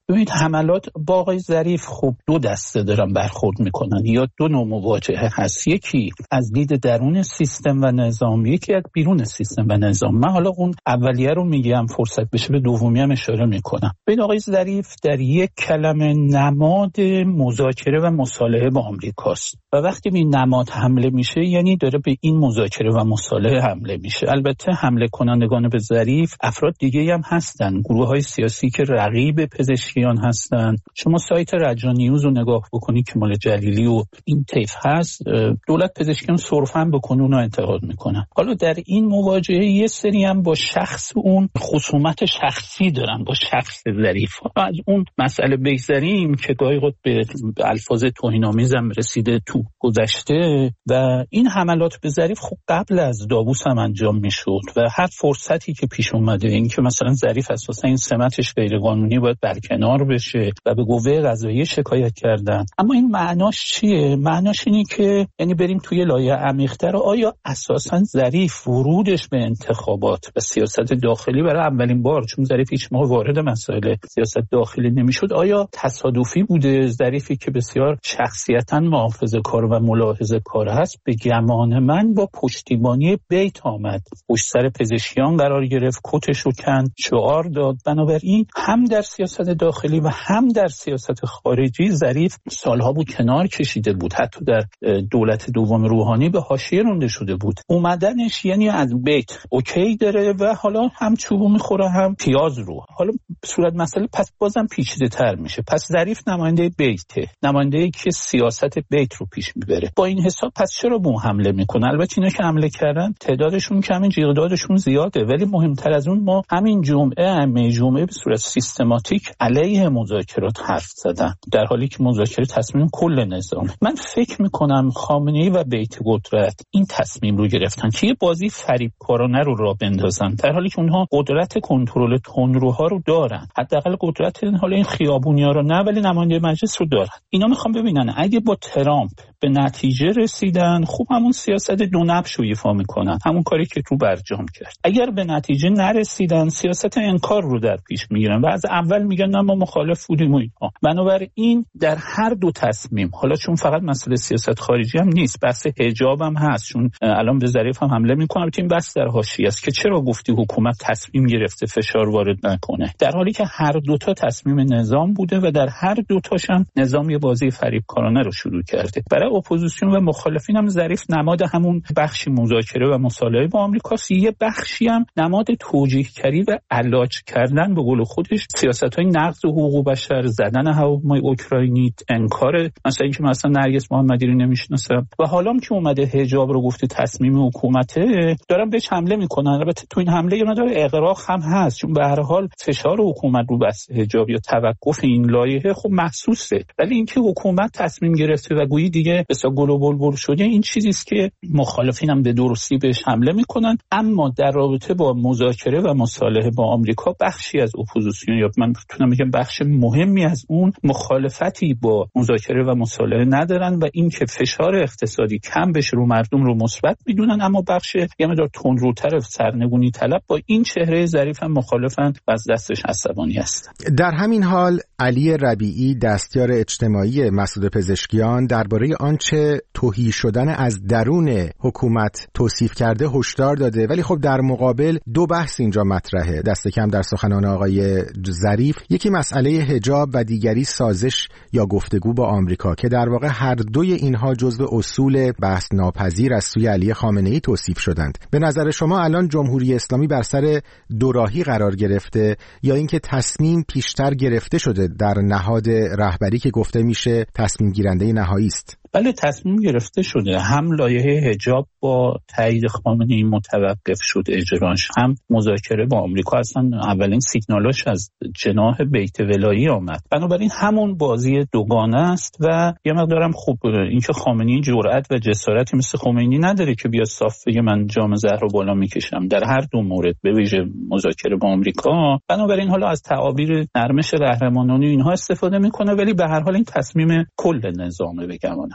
ببینید حملات با آقای ظریف خب دو دسته دارن برخورد میکنن یا دو نوع مواجهه هست. یکی از دید درون سیستم و نظام، یکی از بیرون سیستم و نظام. من حالا اون اولیه رو میگم، فرصت بشه به دومی هم اشاره میکنم. ببین آقای ظریف در یک کلمه نماد مذاکره و مصالحه با آمریکاست و وقتی این نماد حمله میشه یعنی داره به این مذاکره و مصالحه حمله میشه. البته حمله کنندگان به ظریف افراد دیگه هم هستن، گروه‌های سیاسی که رقیب پزشکیان هستن. شما سایت رجا نیوز رو نگاه بکنید که مال جلیلی و این طیف هست، دولت پزشکیان صرفاً به کنون انتقاد میکنن. حالا در این مواجهه یه سری هم با شخص اون خصومت شخصی دارن، با شخص ظریف. از اون مسئله بگذریم که گاهی وقت به الفاظ توهین‌آمیز هم رسیده تو گذشته و این حملات به ظریف خب قبل از داووس هم انجام میشد و هر فرصتی که پیش اومده، این که مثلا ظریف اساسا این سمتش غیر قانونی باید برکنار بشه و به قوه قضاییه شکایت کردن. اما این معناش چیه؟ معناش اینه که یعنی بریم توی لایه عمیق‌تر، آیا اساسا ظریف ورودش به انتخابات و سیاست داخلی برای اولین بار، چون ظریف هیچ موقع وارد مسائل سیاست داخلی نمیشد، آیا تصادفی بوده؟ ظریفی که بسیار شخصیتاً محافظه‌کار و ملاحظه‌کار هست، به گمان من با پشتیبانی بیت آمد، پشت سر پزشکیان قرار گرفت، کتش رو کند، شعار داد. بنابراین هم در سیاست داخلی و هم در سیاست خارجی ظریف سالها بود کنار کشیده بود، حتی در دولت دوم روحانی به حاشیه رانده شده بود. اومدنش یعنی از بیت اوکی داره و حالا هم چوبو میخوره هم پیاز رو. حالا صورت مسئله پس بازم پیچیده تر میشه. پس ظریف نماینده بیته، نماینده‌ای که سیاست بیت رو پیش میبره. با این حساب پس چرا به اون حمله میکنه؟ البته اینا که حمله کردن تعدادشون کمی، تعدادشون زیاده، ولی مهمتر از اون ما همین جمعه به صورت سیستماتیک علیه مذاکرات حرف زدن، در حالی که مذاکره تصمیم کل نظام. من فکر میکنم خامنه‌ای و بیت قدرت این تصمیم رو گرفتن که یه بازی فریبکارانه رو راه بندازن، در حالی که اونها قدرت کنترل تندروها رو دارن، حداقل قدرت حالا این خیابونیا رو نه، ولی نماینده مجلس رو دارن. اینا میخوام ببینن اگه با ترامپ به نتیجه رسیدن، خوب همون سیاست دو نبش رو ایفا میکنن، همون کاری که تو برجام کرد. اگر به نتیجه نرسیدن، سیاست انکار رو در پیش میگیرن و از اول میگن نه ما مخالف بودیم و اینها. بنابراین در هر دو تصمیم، حالا چون فقط مسئله سیاست خارجی هم نیست، بحث حجاب هم هست، چون الان به ظریف هم حمله میکنن، این بحث در حاشیه است که چرا گفتی حکومت تصمیم گرفته فشار وارد نکنه، در حالی که هر دو تا تصمیم نظام بوده و در هر دو تاش هم نظام یه بازی فریبکارانه رو شروع کرده. برای اپوزیسیون و مخالفین هم ظریف نماد همون بخشی مذاکره و مصالحه با آمریکاست، یه بخشی هم نماد توجیه‌گری و علاج کردن به قول خودش سیاست‌های نقض حقوق بشر، زدن هواپیمای اوکراینی، انکار مثلا اینکه مثلا نرگس محمدی رو نمیشناسه و حالا که اومده حجاب رو گفته تصمیم حکومته، دارن بهش حمله میکنن. البته تو این حمله یه مقدار اغراق هم هست، چون به هر حال فشار حکومت رو بس حجاب یا توقف این لایحه خب محسوسه، ولی اینکه حکومت تصمیم گرفته و گویی دیگه بسا گل و بلبل شده، این چیزی است که مخالفین هم به درستی بهش حمله میکنن. اما در رابطه با مذاکره و مصالحه با آمریکا بخشی از اپوزیسیون، یا من میتونم بگم بخش مهمی از اون، مخالفتی با مذاکره و مصالحه ندارن و اینکه فشار اقتصادی کم بشه رو مردم رو مثبت میدونن، اما بخش یه مقدار تندروتر سرنگونی طلب با این چهره ظریف هم مخالفن و از دستش عصبانی هستن. در همین حال علی ربیعی، دستیار اجتماعی مسعود پزشکیان، درباره آنچه تهی شدن از درون حکومت توصیف کرده هشدار داده، ولی خب در مقابل دو بحث اینجا مطرحه دست کم در سخنان آقای ظریف، یکی مسئله حجاب و دیگری سازش یا گفتگو با آمریکا که در واقع هر دوی اینها جزو اصول بحث ناپذیر از سوی علی خامنه‌ای توصیف شدند. به نظر شما الان جمهوری اسلامی بر سر دوراهی قرار گرفته یا اینکه تصمیم پیشتر گرفته شده در نهاد رهبری که گفته میشه تصمیم گیرنده نهایی است؟ بله، تصمیم گرفته شده. هم لایحه حجاب با تایید خامنه‌ای متوقف شد اجراش، هم مذاکره با آمریکا اصلا اولین سیگنالاش از جناح بیت ولایی آمد. بنابراین همون بازی دوگانه است و یه مقدارم خوب اینکه خامنه‌ای جرأت و جسارتی مثل خمینی نداره که بیا صاف بگه من جام زهر رو بالا میکشم در هر دو مورد، به ویژه مذاکره با آمریکا. بنابراین حالا از تعابیر نرمش قهرمانانه اینها استفاده میکنه، ولی به هر حال این تصمیم کل نظامه بگم.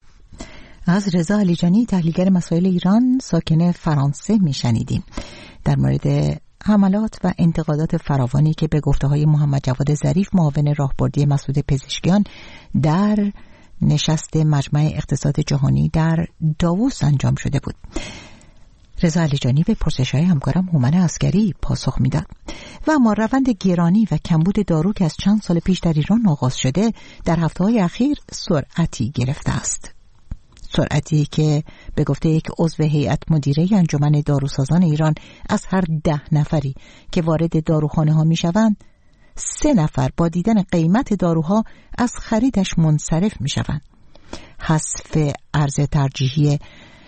از رضا علیجانی، تحلیلگر مسائل ایران ساکن فرانسه میشنیدیم در مورد حملات و انتقادات فراوانی که به گفته‌های محمد جواد ظریف معاون راهبردی مسعود پزشکیان در نشست مجمع اقتصاد جهانی در داووس انجام شده بود. رضا علیجانی به پرسش‌های همکارم هومن عسکری پاسخ میداد. و اما روند گرانی و کمبود دارو که از چند سال پیش در ایران آغاز شده در هفته‌های اخیر سرعتی گرفته است. سرعتی که به گفته یک عضو هیئت مدیره انجمن داروسازان ایران از هر 10 نفری که وارد داروخانه ها می شوند 3 نفر با دیدن قیمت داروها از خریدش منصرف می شوند. حذف ارز ترجیحی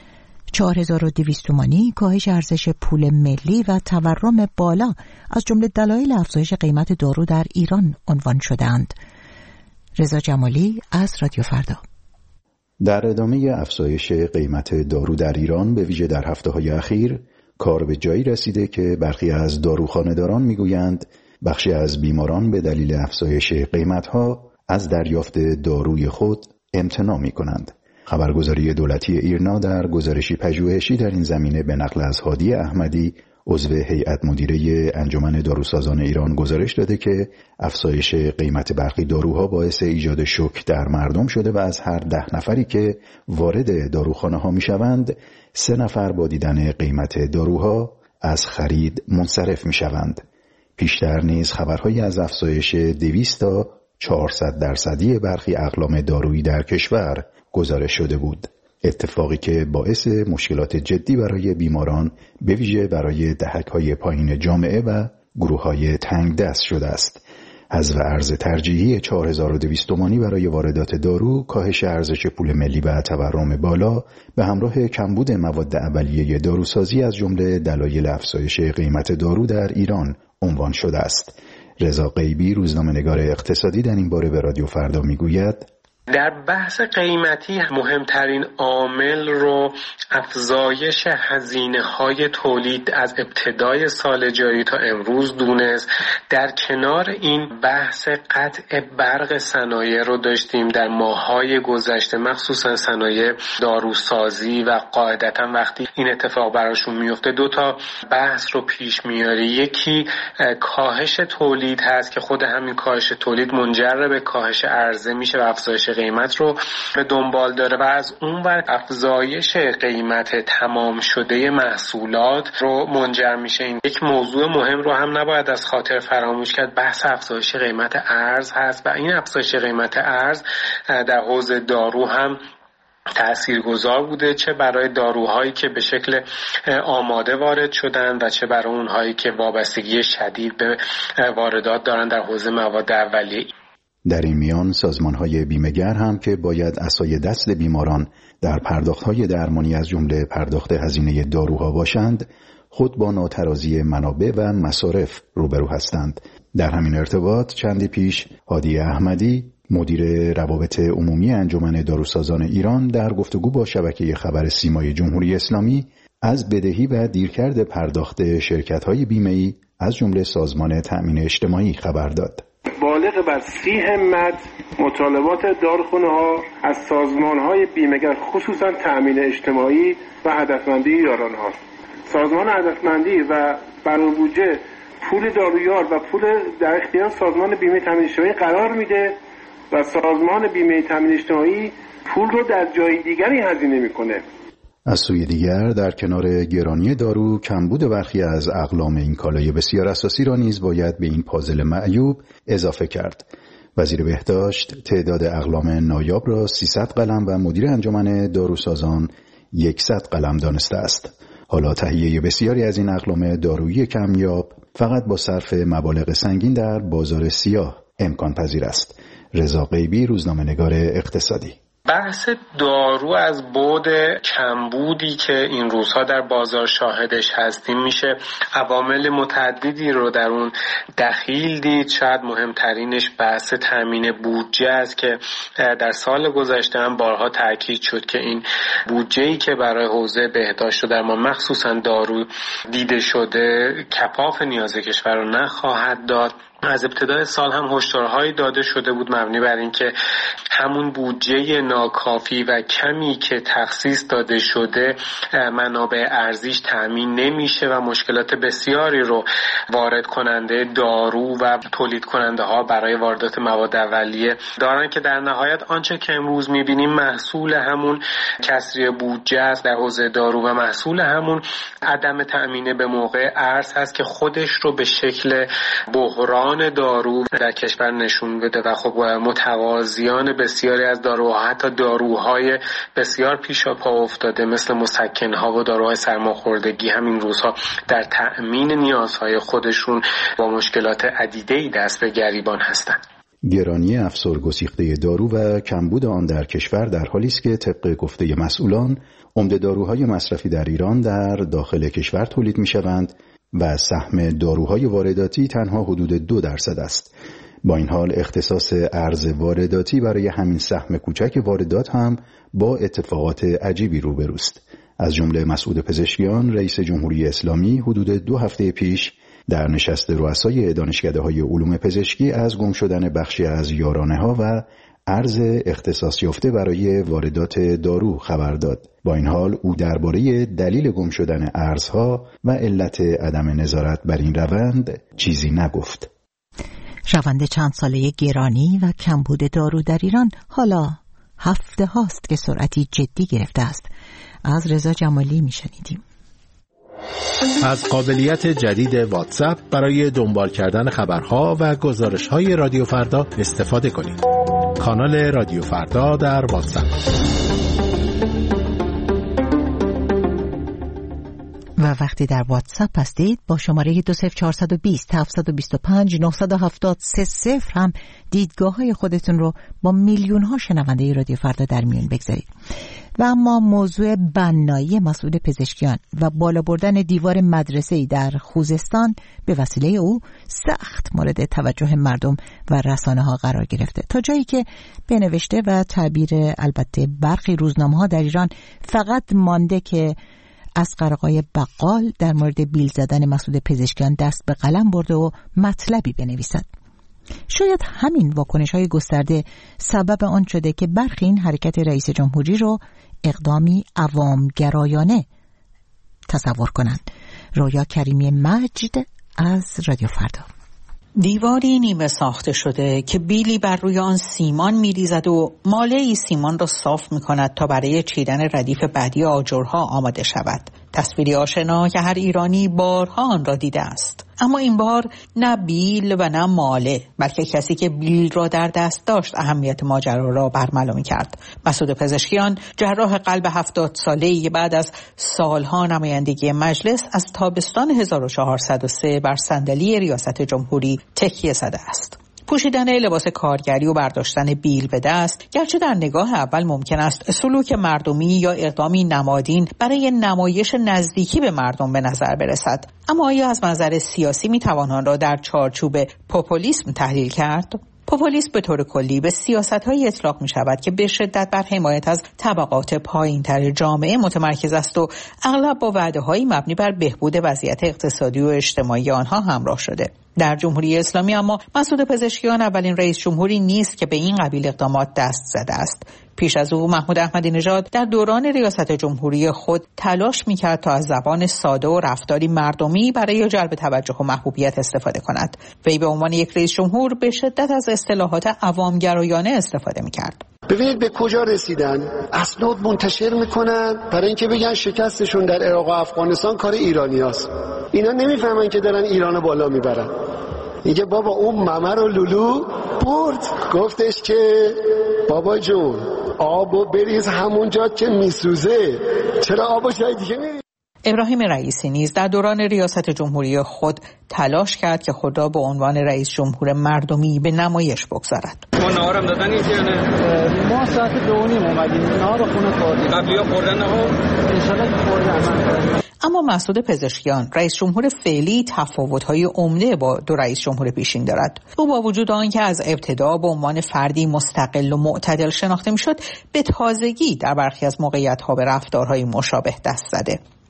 4200 تومانی، کاهش ارزش پول ملی و تورم بالا از جمله دلایل افزایش قیمت دارو در ایران عنوان شدند. رضا جمالی از رادیو فردا. در ادامه افزایش قیمت دارو در ایران به ویژه در هفته‌های اخیر کار به جایی رسیده که برخی از داروخانه‌داران میگویند بخشی از بیماران به دلیل افزایش قیمت‌ها از دریافت داروی خود امتناع می‌کنند. خبرگزاری دولتی ایرنا در گزارشی پژوهشی در این زمینه به نقل از هادی احمدی عضو هیئت مدیره انجمن داروسازان ایران گزارش داده که افزایش قیمت برخی داروها باعث ایجاد شوک در مردم شده و از هر 10 نفری که وارد داروخانه ها می شوند 3 نفر با دیدن قیمت داروها از خرید منصرف می شوند. پیشتر نیز خبرهایی از افزایش 200 تا 400% برخی اقلام دارویی در کشور گزارش شده بود. اتفاقی که باعث مشکلات جدی برای بیماران به ویژه برای دهک‌های پایین جامعه و گروه‌های تنگ دست شده است. حذف ارز ترجیحی 4200 تومانی برای واردات دارو، کاهش ارزش پول ملی و تورم بالا به همراه کمبود مواد اولیه داروسازی از جمله دلایل افزایش قیمت دارو در ایران عنوان شده است. رضا غیبی روزنامه‌نگار اقتصادی در این باره به رادیو فردا میگوید: در بحث قیمتی مهمترین عامل رو افزایش هزینه‌های تولید از ابتدای سال جاری تا امروز دونست. در کنار این بحث قطع برق صنایع رو داشتیم در ماه‌های گذشته، مخصوصا صنایع داروسازی و قاعدتا وقتی این اتفاق براشون میفته 2 تا بحث رو پیش میاره. یکی کاهش تولید هست که خود همین کاهش تولید منجر به کاهش عرضه میشه و افزایش قیمت رو به دنبال داره و از اون ور افزایش قیمت تمام شده محصولات رو منجر میشه. این یک موضوع مهم رو هم نباید از خاطر فراموش کرد، بحث افزایش قیمت ارز هست و این افزایش قیمت ارز در حوزه دارو هم تأثیرگذار بوده، چه برای داروهایی که به شکل آماده وارد شدن و چه برای اونهایی که وابستگی شدید به واردات دارن در حوزه مواد اولیه. در این میان سازمان‌های بیمه‌گر هم که باید عصای دست بیماران در پرداخت‌های درمانی از جمله پرداخت هزینه داروها باشند، خود با ناترازی منابع و مصارف روبرو هستند. در همین ارتباط چندی پیش هادی احمدی مدیر روابط عمومی انجمن داروسازان ایران در گفتگو با شبکه خبر سیمای جمهوری اسلامی از بدهی و دیرکرد پرداخت شرکت‌های بیمه‌ای از جمله سازمان تأمین اجتماعی خبر داد. بالغ بر 30 همت مطالبات داروخانه‌ها از سازمان‌های بیمه‌گر خصوصا تأمین اجتماعی و هدفمندی یاران هاست. سازمان هدفمندی و برای بودجه پول دارویار و پول در اختیار سازمان بیمه تأمین اجتماعی قرار میده و سازمان بیمه تأمین اجتماعی پول رو در جای دیگری هزینه میکنه. از سوی دیگر در کنار گرانی دارو، کمبود برخی از اقلام این کالای بسیار اساسی را نیز باید به این پازل معیوب اضافه کرد. وزیر بهداشت تعداد اقلام نایاب را 300 قلم و مدیر انجمن داروسازان 100 قلم دانسته است. حالا تهیه بسیاری از این اقلام دارویی کمیاب فقط با صرف مبالغ سنگین در بازار سیاه امکان پذیر است. رضا غیبی روزنامه‌نگار اقتصادی. بحث دارو از بعد کمبودی که این روزها در بازار شاهدش هستیم میشه عوامل متعددی رو در اون دخیل دید. شاید مهمترینش بحث تامین بودجه است که در سال گذشته هم بارها تاکید شد که این بودجه‌ای که برای حوزه بهداشت و درمان مخصوصا دارو دیده شده کفاف نیاز کشور رو نخواهد داد از ابتدای سال هم هشدارهایی داده شده بود مبنی بر اینکه همون بودجه ناکافی و کمی که تخصیص داده شده منابع ارزیش تأمین نمیشه و مشکلات بسیاری رو وارد کننده دارو و تولید کننده ها برای واردات مواد اولیه دارن که در نهایت آنچه که امروز میبینیم محصول همون کسری بودجه است در حوزه دارو و محصول همون عدم تأمین به موقع ارز هست که خودش رو به شکل بحران دارو در کشور نشون بده و خب متوازیان بسیاری از داروها حتی داروهای بسیار پیشا پا افتاده مثل مسکن‌ها و داروهای سرماخوردگی همین روزها در تأمین نیازهای خودشون با مشکلات عدیده‌ای دست به گریبان هستند. گرانی افزار گسیخته دارو و کمبود آن در کشور در حالی است که طبق گفته مسئولان عمده داروهای مصرفی در ایران در داخل کشور تولید می‌شوند و سهم داروهای وارداتی تنها حدود 2% است. با این حال اختصاص ارز وارداتی برای همین سهم کوچک واردات هم با اتفاقات عجیبی روبروست. از جمله مسعود پزشکیان رئیس جمهوری اسلامی حدود 2 هفته پیش در نشست رؤسای دانشکده‌های علوم پزشکی از گم شدن بخشی از یارانه‌ها و ارز اختصاص یافته برای واردات دارو خبر داد. با این حال او درباره دلیل گم شدن ارزها و علت عدم نظارت بر این روند چیزی نگفت. روند چند ساله گرانی و کمبود دارو در ایران حالا هفته هاست که سرعتی جدی گرفته است. از رضا جمالی میشنیدیم. از قابلیت جدید واتساپ برای دنبال کردن خبرها و گزارش‌های رادیو فردا استفاده کنید. کانال رادیو فردا در واتساپ. و وقتی در واتساپ هستید با شماره 20420 725 970 30 هم دیدگاه‌های خودتون رو با میلیون‌ها شنونده رادیو فردا در میون بگذارید. و اما موضوع بنایی مسعود پزشکیان و بالا بردن دیوار مدرسه‌ای در خوزستان به وسیله او سخت مورد توجه مردم و رسانه‌ها قرار گرفته، تا جایی که به نوشته و تعبیر البته برخی روزنامه‌ها در ایران فقط مانده که اصغر آقای بقال در مورد بیل زدن مسعود پزشکیان دست به قلم برده و مطلبی بنویسد. شاید همین واکنش‌های گسترده سبب آن شده که برخی این حرکت رئیس جمهوری رو اقدامی عوامگرایانه تصور کنند. رویا کریمی مجد از رادیو فردا. دیواری نیمه ساخته شده که بیلی بر روی آن سیمان می‌ریزد و ماله‌ای سیمان را صاف می‌کند تا برای چیدن ردیف بعدی آجرها آماده شود. تصویری آشنا که هر ایرانی بارها آن را دیده است. اما این بار نه بیل و نه ماله، بلکه کسی که بیل را در دست داشت اهمیت ماجرا را برملا می‌کرد. مسعود پزشکیان، جراح قلب 70 ساله‌ای بعد از سالها نمایندگی مجلس از تابستان 1403 بر صندلی ریاست جمهوری تکیه زده است. پوشیدن لباس کارگری و برداشتن بیل به دست گرچه در نگاه اول ممکن است سلوک مردمی یا اقدامی نمادین برای نمایش نزدیکی به مردم به نظر برسد، اما آیا از منظر سیاسی میتوان آن را در چارچوب پوپولیسم تحلیل کرد؟ پوپولیسم به طور کلی به سیاست‌هایی اطلاق می‌شود که به شدت بر حمایت از طبقات پایین‌تر جامعه متمرکز است و اغلب با وعده‌هایی مبنی بر بهبود وضعیت اقتصادی و اجتماعی آنها همراه شده. در جمهوری اسلامی اما مسعود پزشکیان اولین رئیس جمهوری نیست که به این قبیل اقدامات دست زده است. پیش از او محمود احمدی نژاد در دوران ریاست جمهوری خود تلاش می‌کرد تا از زبان ساده و رفتاری مردمی برای جلب توجه و محبوبیت استفاده کند. وی به عنوان یک رئیس جمهور به شدت از اصطلاحات عوامگرایانه استفاده می‌کرد. ببینید به کجا رسیدن. اسناد منتشر میکنن برای اینکه بگن شکستشون در عراق و افغانستان کار ایرانیاست. اینا نمیفهمن که دارن ایرانو بالا میبرن. میگه بابا اون ممر و لولو برد، گفتش که بابا جون آبو بریز همونجا که میسوزه، چرا آبو جای دیگه میریز؟ ابراهیم رئیسی نیز در دوران ریاست جمهوری خود تلاش کرد که خود را به عنوان رئیس جمهور مردمی به نمایش بگذارد. ما نهارم دادن این نه؟ ما ساعت 2:30 اومدیم نهار خونه خوردیم. قبلی‌ها خوردن نه؟ ان شاءالله خوردن. اما مسعود پزشکیان رئیس جمهور فعلی تفاوت‌های عمده با دو رئیس جمهور پیشین دارد. او با وجود آنکه از ابتدا به عنوان فردی مستقل و معتدل شناخته می‌شد، به تازگی در برخی از موقعیت‌ها به رفتارهای مشابه دست زده.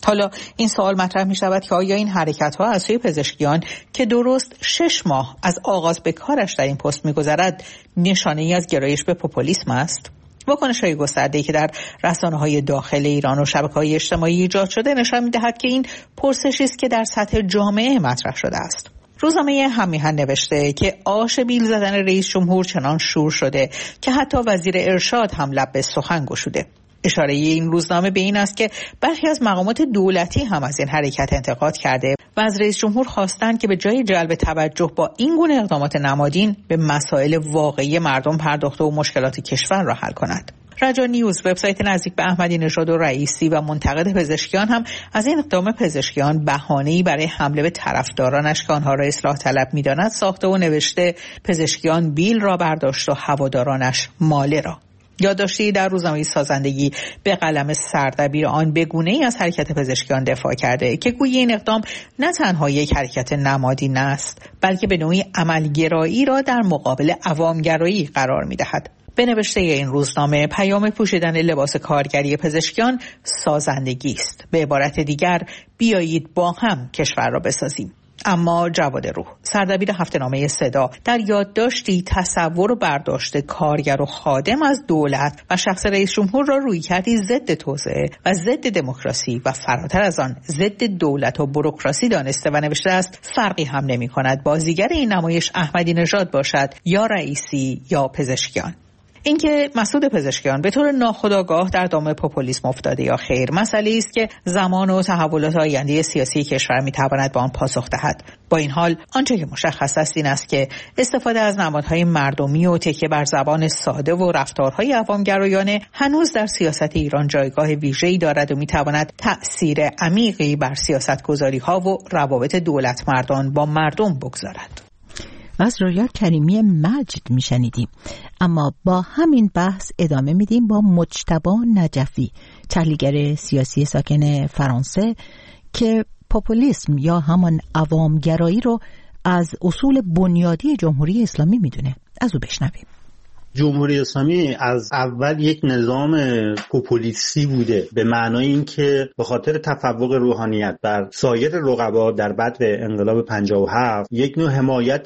حالا این سوال مطرح می شود که آیا این حرکت ها از سوی پزشکیان که درست 6 ماه از آغاز به کارش در این پست می گذرد نشانه ای از گرایش به پوپولیسم است؟ واکنش‌های گسترده‌ای که در رسانه‌های داخل ایران و شبکه‌های اجتماعی ایجاد شده نشان می‌دهد که این پرسشی است که در سطح جامعه مطرح شده است. روزنامه هم‌میهن نوشته که آش بیل زدن رئیس جمهور چنان شور شده که حتی وزیر ارشاد هم لب به سخن گشوده. اشاره این روزنامه به این است که برخی از مقامات دولتی هم از این حرکت انتقاد کرده و از رئیس جمهور خواستند که به جای جلب توجه با این گونه اقدامات نمادین به مسائل واقعی مردم پرداخته و مشکلات کشور را حل کند. رجا نیوز، وبسایت نزدیک به احمدی نژاد و رئیسی و منتقد پزشکیان، هم از این اقدام پزشکیان بهانه‌ای برای حمله به طرفدارانش که آنها را اصلاح طلب می‌داند ساخته و نوشته پزشکیان بیل را برداشت و هوادارانش ماله را. یادداشتی در روزنامه سازندگی به قلم سردبیر آن به گونه‌ای از حرکت پزشکیان دفاع کرده که گویی این اقدام نه تنها یک حرکت نمادین است، بلکه به نوعی عملگرایی را در مقابل عوامگرایی قرار می‌دهد. به نوشته این روزنامه پیام پوشیدن لباس کارگری پزشکیان سازندگی است. به عبارت دیگر بیایید با هم کشور را بسازیم. اما جواد روح، سردبیر هفته‌نامه صدا، در یادداشتی تصور و برداشت کارگر و خادم از دولت و شخص رئیس جمهور را رویکردی ضد توسعه و ضد دموکراسی و فراتر از آن ضد دولت و بوروکراسی دانسته و نوشته است فرقی هم نمی‌کند بازیگر این نمایش احمدی نژاد باشد یا رئیسی یا پزشکیان. اینکه مسعود پزشکیان به طور ناخودآگاه در دام پوپولیسم افتاده یا خیر مسئله است که زمان و تحولات آینده سیاسی کشور میتواند به آن پاسخ دهد. با این حال آنچه که مشخص است این است که استفاده از نمادهای مردمی و تکیه بر زبان ساده و رفتارهای عوامگرایانه هنوز در سیاست ایران جایگاه ویژه‌ای دارد و میتواند تأثیر عمیقی بر سیاستگذاری‌ها و روابط دولت مردان با مردم بگذارد. از رویا کریمی مجد میشنیدیم. اما با همین بحث ادامه میدیم با مجتبی نجفی، تحلیلگر سیاسی ساکن فرانسه که پوپولیسم یا همان عوامگرایی رو از اصول بنیادی جمهوری اسلامی میدونه. از او بشنویم. جمهوری اسلامی از اول یک نظام پوپولیستی بوده، به معنای اینکه به خاطر تفوق روحانیت بر سایر رقبا در بدو انقلاب 57 یک نوع حمایت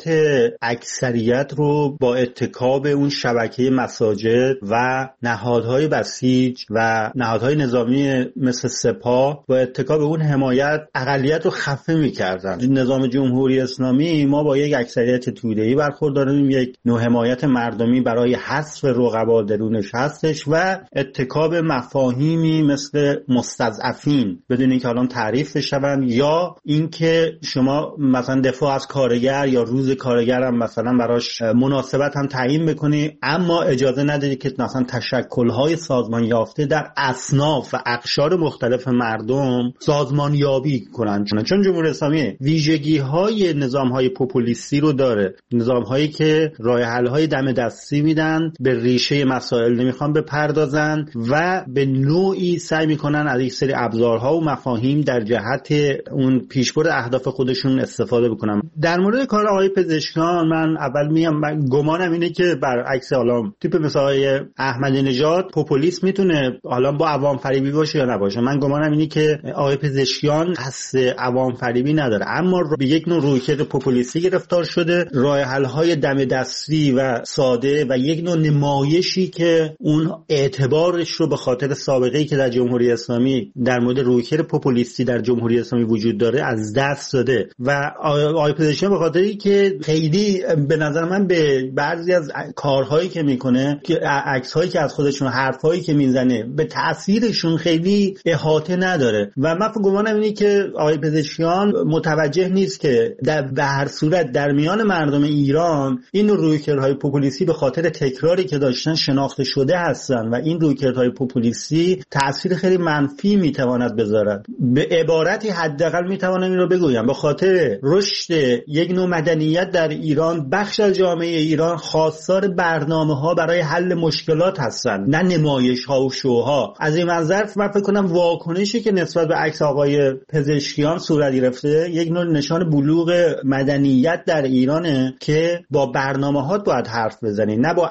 اکثریت رو با اتکا به اون شبکه مساجد و نهادهای بسیج و نهادهای نظامی مثل سپاه با اتکا به اون حمایت اقلیت رو خفه می‌کردن. نظام جمهوری اسلامی ما با یک اکثریت توده‌ای برخورداریم، یک نوع حمایت مردمی برای حذف رقبا درونش هستش و اتکاب مفاهیمی مثل مستضعفین بدون اینکه الان تعریف بشون، یا اینکه شما مثلا دفاع از کارگر یا روز کارگر هم مثلا براش مناسبت هم تعیین بکنی، اما اجازه نداری که مثلا تشکل‌های سازمان یافته در اصناف و اقشار مختلف مردم سازمان یابی کنن. چون جمهوری اسلامی ویژگی‌های نظام‌های پوپولیستی رو داره، نظام‌هایی که راه حل‌های دم دستی میدن، به ریشه مسائل نمیخوان بپردازن و به نوعی سعی میکنن از یک سری ابزارها و مفاهیم در جهت اون پیشبرد اهداف خودشون استفاده بکنن. در مورد کار آقای پزشکیان من اول من گمانم اینه که برعکس حالا تیپ مثلا احمدی نژاد پوپولیسم میتونه حالا با عوام فریبی باشه یا نباشه. من گمانم اینه که آقای پزشکیان قصد عوام فریبی نداره، اما به یک نوع رویکرد پوپولیستی گرفتار شده، راه حل های دم دستی و ساده و یک نوع نمایشی که اون اعتبارش رو به خاطر سابقه‌ای که در جمهوری اسلامی در مورد رویکرد پوپولیستی در جمهوری اسلامی وجود داره از دست داده. و آقای پزشکیان به خاطری که خیلی به نظر من به بعضی از کارهایی که میکنه، که عکس‌هایی که از خودشون، حرفایی که میزنه، به تاثیرشون خیلی احاطه نداره و من گمانم اینه که آقای پزشکیان متوجه نیست که به هر صورت در میان مردم ایران این رویکردهای پوپولیستی به خاطر تکراری که داشتن شناخته شده هستن و این رویکردهای پوپولیستی تأثیر خیلی منفی میتواند بذارد. به عبارتی حداقل میتوانم این رو بگویم، به خاطر رشد یک نوع مدنیت در ایران بخش از جامعه ایران خواستار برنامه‌ها برای حل مشکلات هستن، نه نمایش‌ها و شوها. از این منظر من فکر کنم واکنشی که نسبت به عکس آقای پزشکیان صورت گرفته یک نوع نشان بلوغ مدنیت در ایرانه که با برنامه‌ها باید حرف بزنی، نه با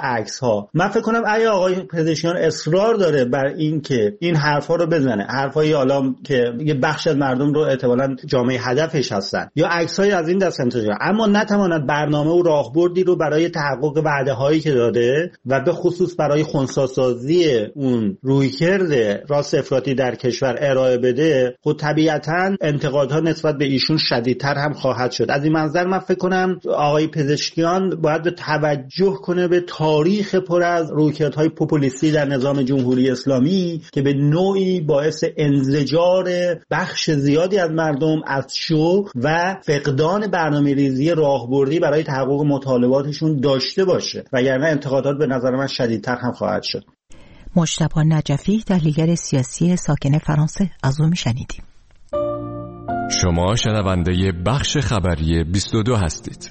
عکس‌ها. من فکر کنم اگه آقای پزشکیان اصرار داره بر این که این حرفا رو بزنه، حرفای حالا که یه بخش از مردم رو احتمالاً جامعه هدفش هستن یا عکس‌های از این دست انتشار، اما نتواند برنامه و راهبردی رو برای تحقق وعده‌هایی که داده و به خصوص برای خنثی‌سازی اون رویکرد راست افراطی در کشور ارائه بده، خب طبیعتاً انتقادها نسبت به ایشون شدیدتر هم خواهد شد. از این منظر من فکر کنم آقای پزشکیان باید به توجه کنه به تاریخ پر از رویکردهای پوپولیستی در نظام جمهوری اسلامی که به نوعی باعث انزجار بخش زیادی از مردم از شو و فقدان برنامه‌ریزی راهبردی برای تحقق مطالباتشون داشته باشه، وگرنه انتقادات به نظر من شدیدتر هم خواهد شد. مجتبی نجفی، تحلیلگر سیاسی ساکن فرانسه، از او میشنیدیم. شما شنونده بخش خبری 22 هستید.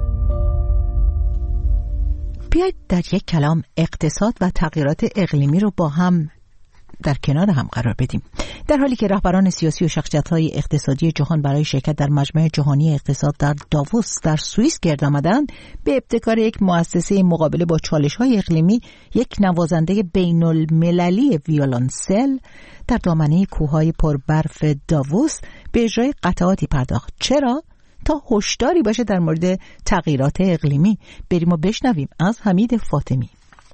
بیایید در یک کلام اقتصاد و تغییرات اقلیمی رو با هم در کنار هم قرار بدیم. در حالی که رهبران سیاسی و شخصیت‌های اقتصادی جهان برای شرکت در مجمع جهانی اقتصاد در داووس در سوئیس گرد آمدند، به ابتکار یک مؤسسه مقابله با چالش‌های اقلیمی، یک نوازنده بین‌المللی ویولنسل در دامنه کوههای پربرف داووس به اجرای قطعاتی پرداخت. چرا؟ تا هشداری باشه در مورد تغییرات اقلیمی. بریم و بشنویم از حمید فاطمی.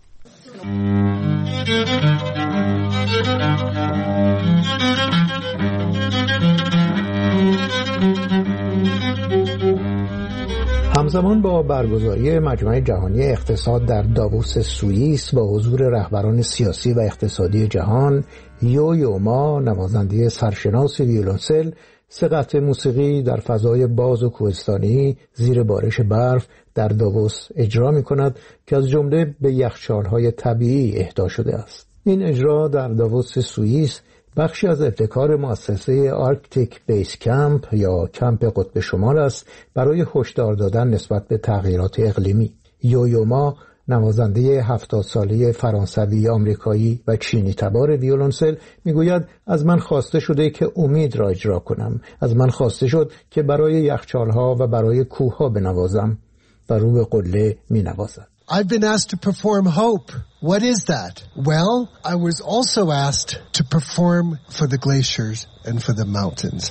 همزمان با برگزاری مجمع جهانی اقتصاد در داووس سوئیس با حضور رهبران سیاسی و اقتصادی جهان، یو ما، نوازنده سرشناس ویولنسل، سه قطعه موسیقی در فضای باز و کوهستانی زیر بارش برف در داووس اجرا می کند که از جمله به یخچال‌های طبیعی اهدا شده است. این اجرا در داووس سوئیس بخشی از ابتکار مؤسسه آرکتیک بیس کمپ یا کمپ قطب شمال است برای هشدار دادن نسبت به تغییرات اقلیمی. یویوما، نوازنده 70 ساله فرانسوی، آمریکایی و چینی تبار ویولنسل، میگوید از من خواسته شده که امید را اجرا کنم. از من خواسته شد که برای یخچال‌ها و برای کوه‌ها بنوازم و رو به قله می‌نوازد. I've been asked to perform hope. What is that? Well, I was also asked to perform for the glaciers and for the mountains.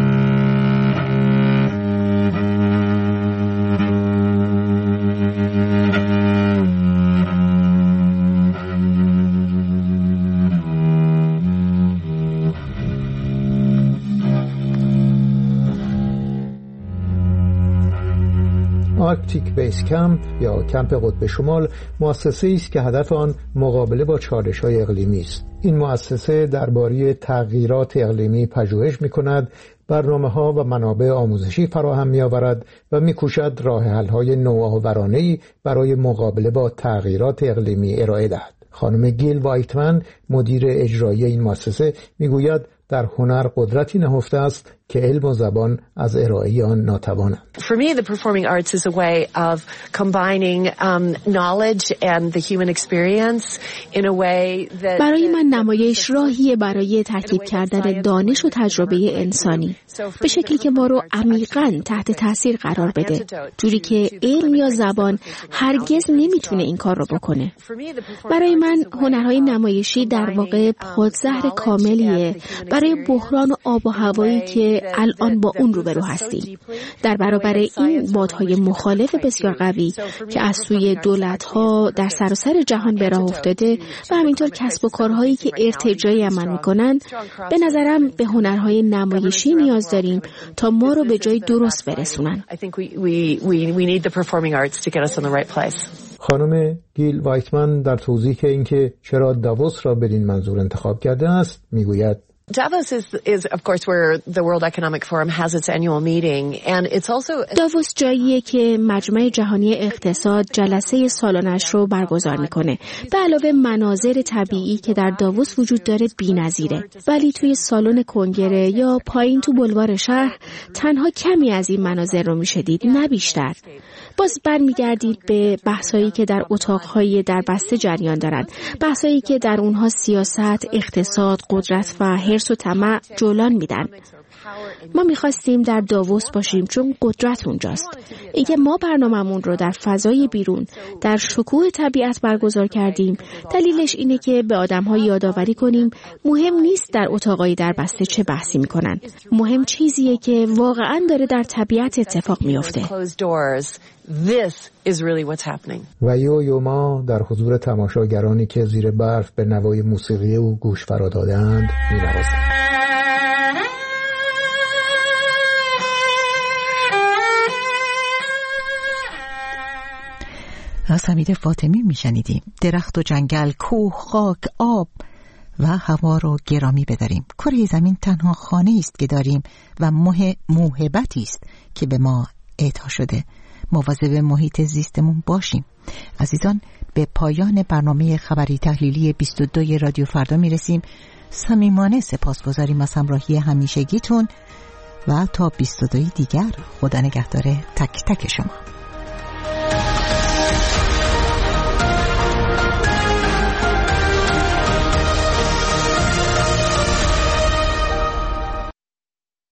آرکتیک بیس کمپ یا کمپ قطب شمال مؤسسه‌ای است که هدف آن مقابله با چالش‌های اقلیمی است. این مؤسسه درباره تغییرات اقلیمی پژوهش می‌کند، برنامه‌ها و منابع آموزشی فراهم می‌آورد و می‌کوشد راه‌حل‌های نوآورانه‌ای برای مقابله با تغییرات اقلیمی ارائه دهد. خانم گیل وایتمن، مدیر اجرایی این مؤسسه، می‌گوید در هنر قدرتی نهفته است که علم و زبان از ارائه آن ناتوانند. For me, the performing arts is a way of combining knowledge and the human experience in a way that برای من نمایش راهیه برای ترکیب کردن دانش و تجربه انسانی به شکلی که ما رو عمیقاً تحت تاثیر قرار بده، جوری که علم یا زبان هرگز نمیتونه این کار رو بکنه. برای من هنرهای نمایشی در واقع پادزهر کاملیه برای بحران آب و هوایی که الان با اون روبرو هستیم، در برابر این بادهای مخالف بسیار قوی که از سوی دولت‌ها در سراسر جهان به راه افتاده و همینطور کسب و کارهایی که ارتجاعی عمل می‌کنن. به نظرم به هنرهای نمایشی نیاز داریم تا ما رو به جای درست برسونن. خانم گیل وایتمن در توضیح اینکه چرا داووس را بدین منظور انتخاب کرده است میگوید Davos is of course where the World Economic Forum has its annual meeting and it's also داووس جاییه که مجمع جهانی اقتصاد جلسه سالانش رو برگزار میکنه. به علاوه مناظر طبیعی که در داووس وجود داره بی‌نظیره. ولی توی سالن کنگره یا پایین تو بلوار شهر تنها کمی از این مناظر رو میشه دید، نه بیشتر. باز برمیگردید به بحثایی که در اتاق‌های در بسته جریان دارن، بحثایی که در اونها سیاست، اقتصاد، قدرت و حرص و طمع جولان میدن. ما میخواستیم در داووس باشیم چون قدرت اونجاست. اینکه ما برنامه‌مون رو در فضای بیرون در شکوه طبیعت برگزار کردیم دلیلش اینه که به آدم‌ها یادآوری کنیم مهم نیست در اتاقای در بسته چه بحثی میکنن. مهم چیزیه که واقعاً داره در طبیعت اتفاق میفته. و یوما در حضور تماشاگرانی که زیر برف به نوای موسیقی او گوش فرا دادند می‌نوازد. از حمید فاطمی میشنیدیم. درخت و جنگل، کوه، خاک، آب و هوا رو گرامی بداریم. کره زمین تنها خانه است که داریم و موهبتی است که به ما اعطا شده. مواظب محیط زیستمون باشیم. عزیزان، به پایان برنامه خبری تحلیلی 22 رادیو فردا میرسیم. صمیمانه سپاسگزاریم از همراهی همیشگیتون و تا 22 دیگر خدا نگهدار تک تک شما.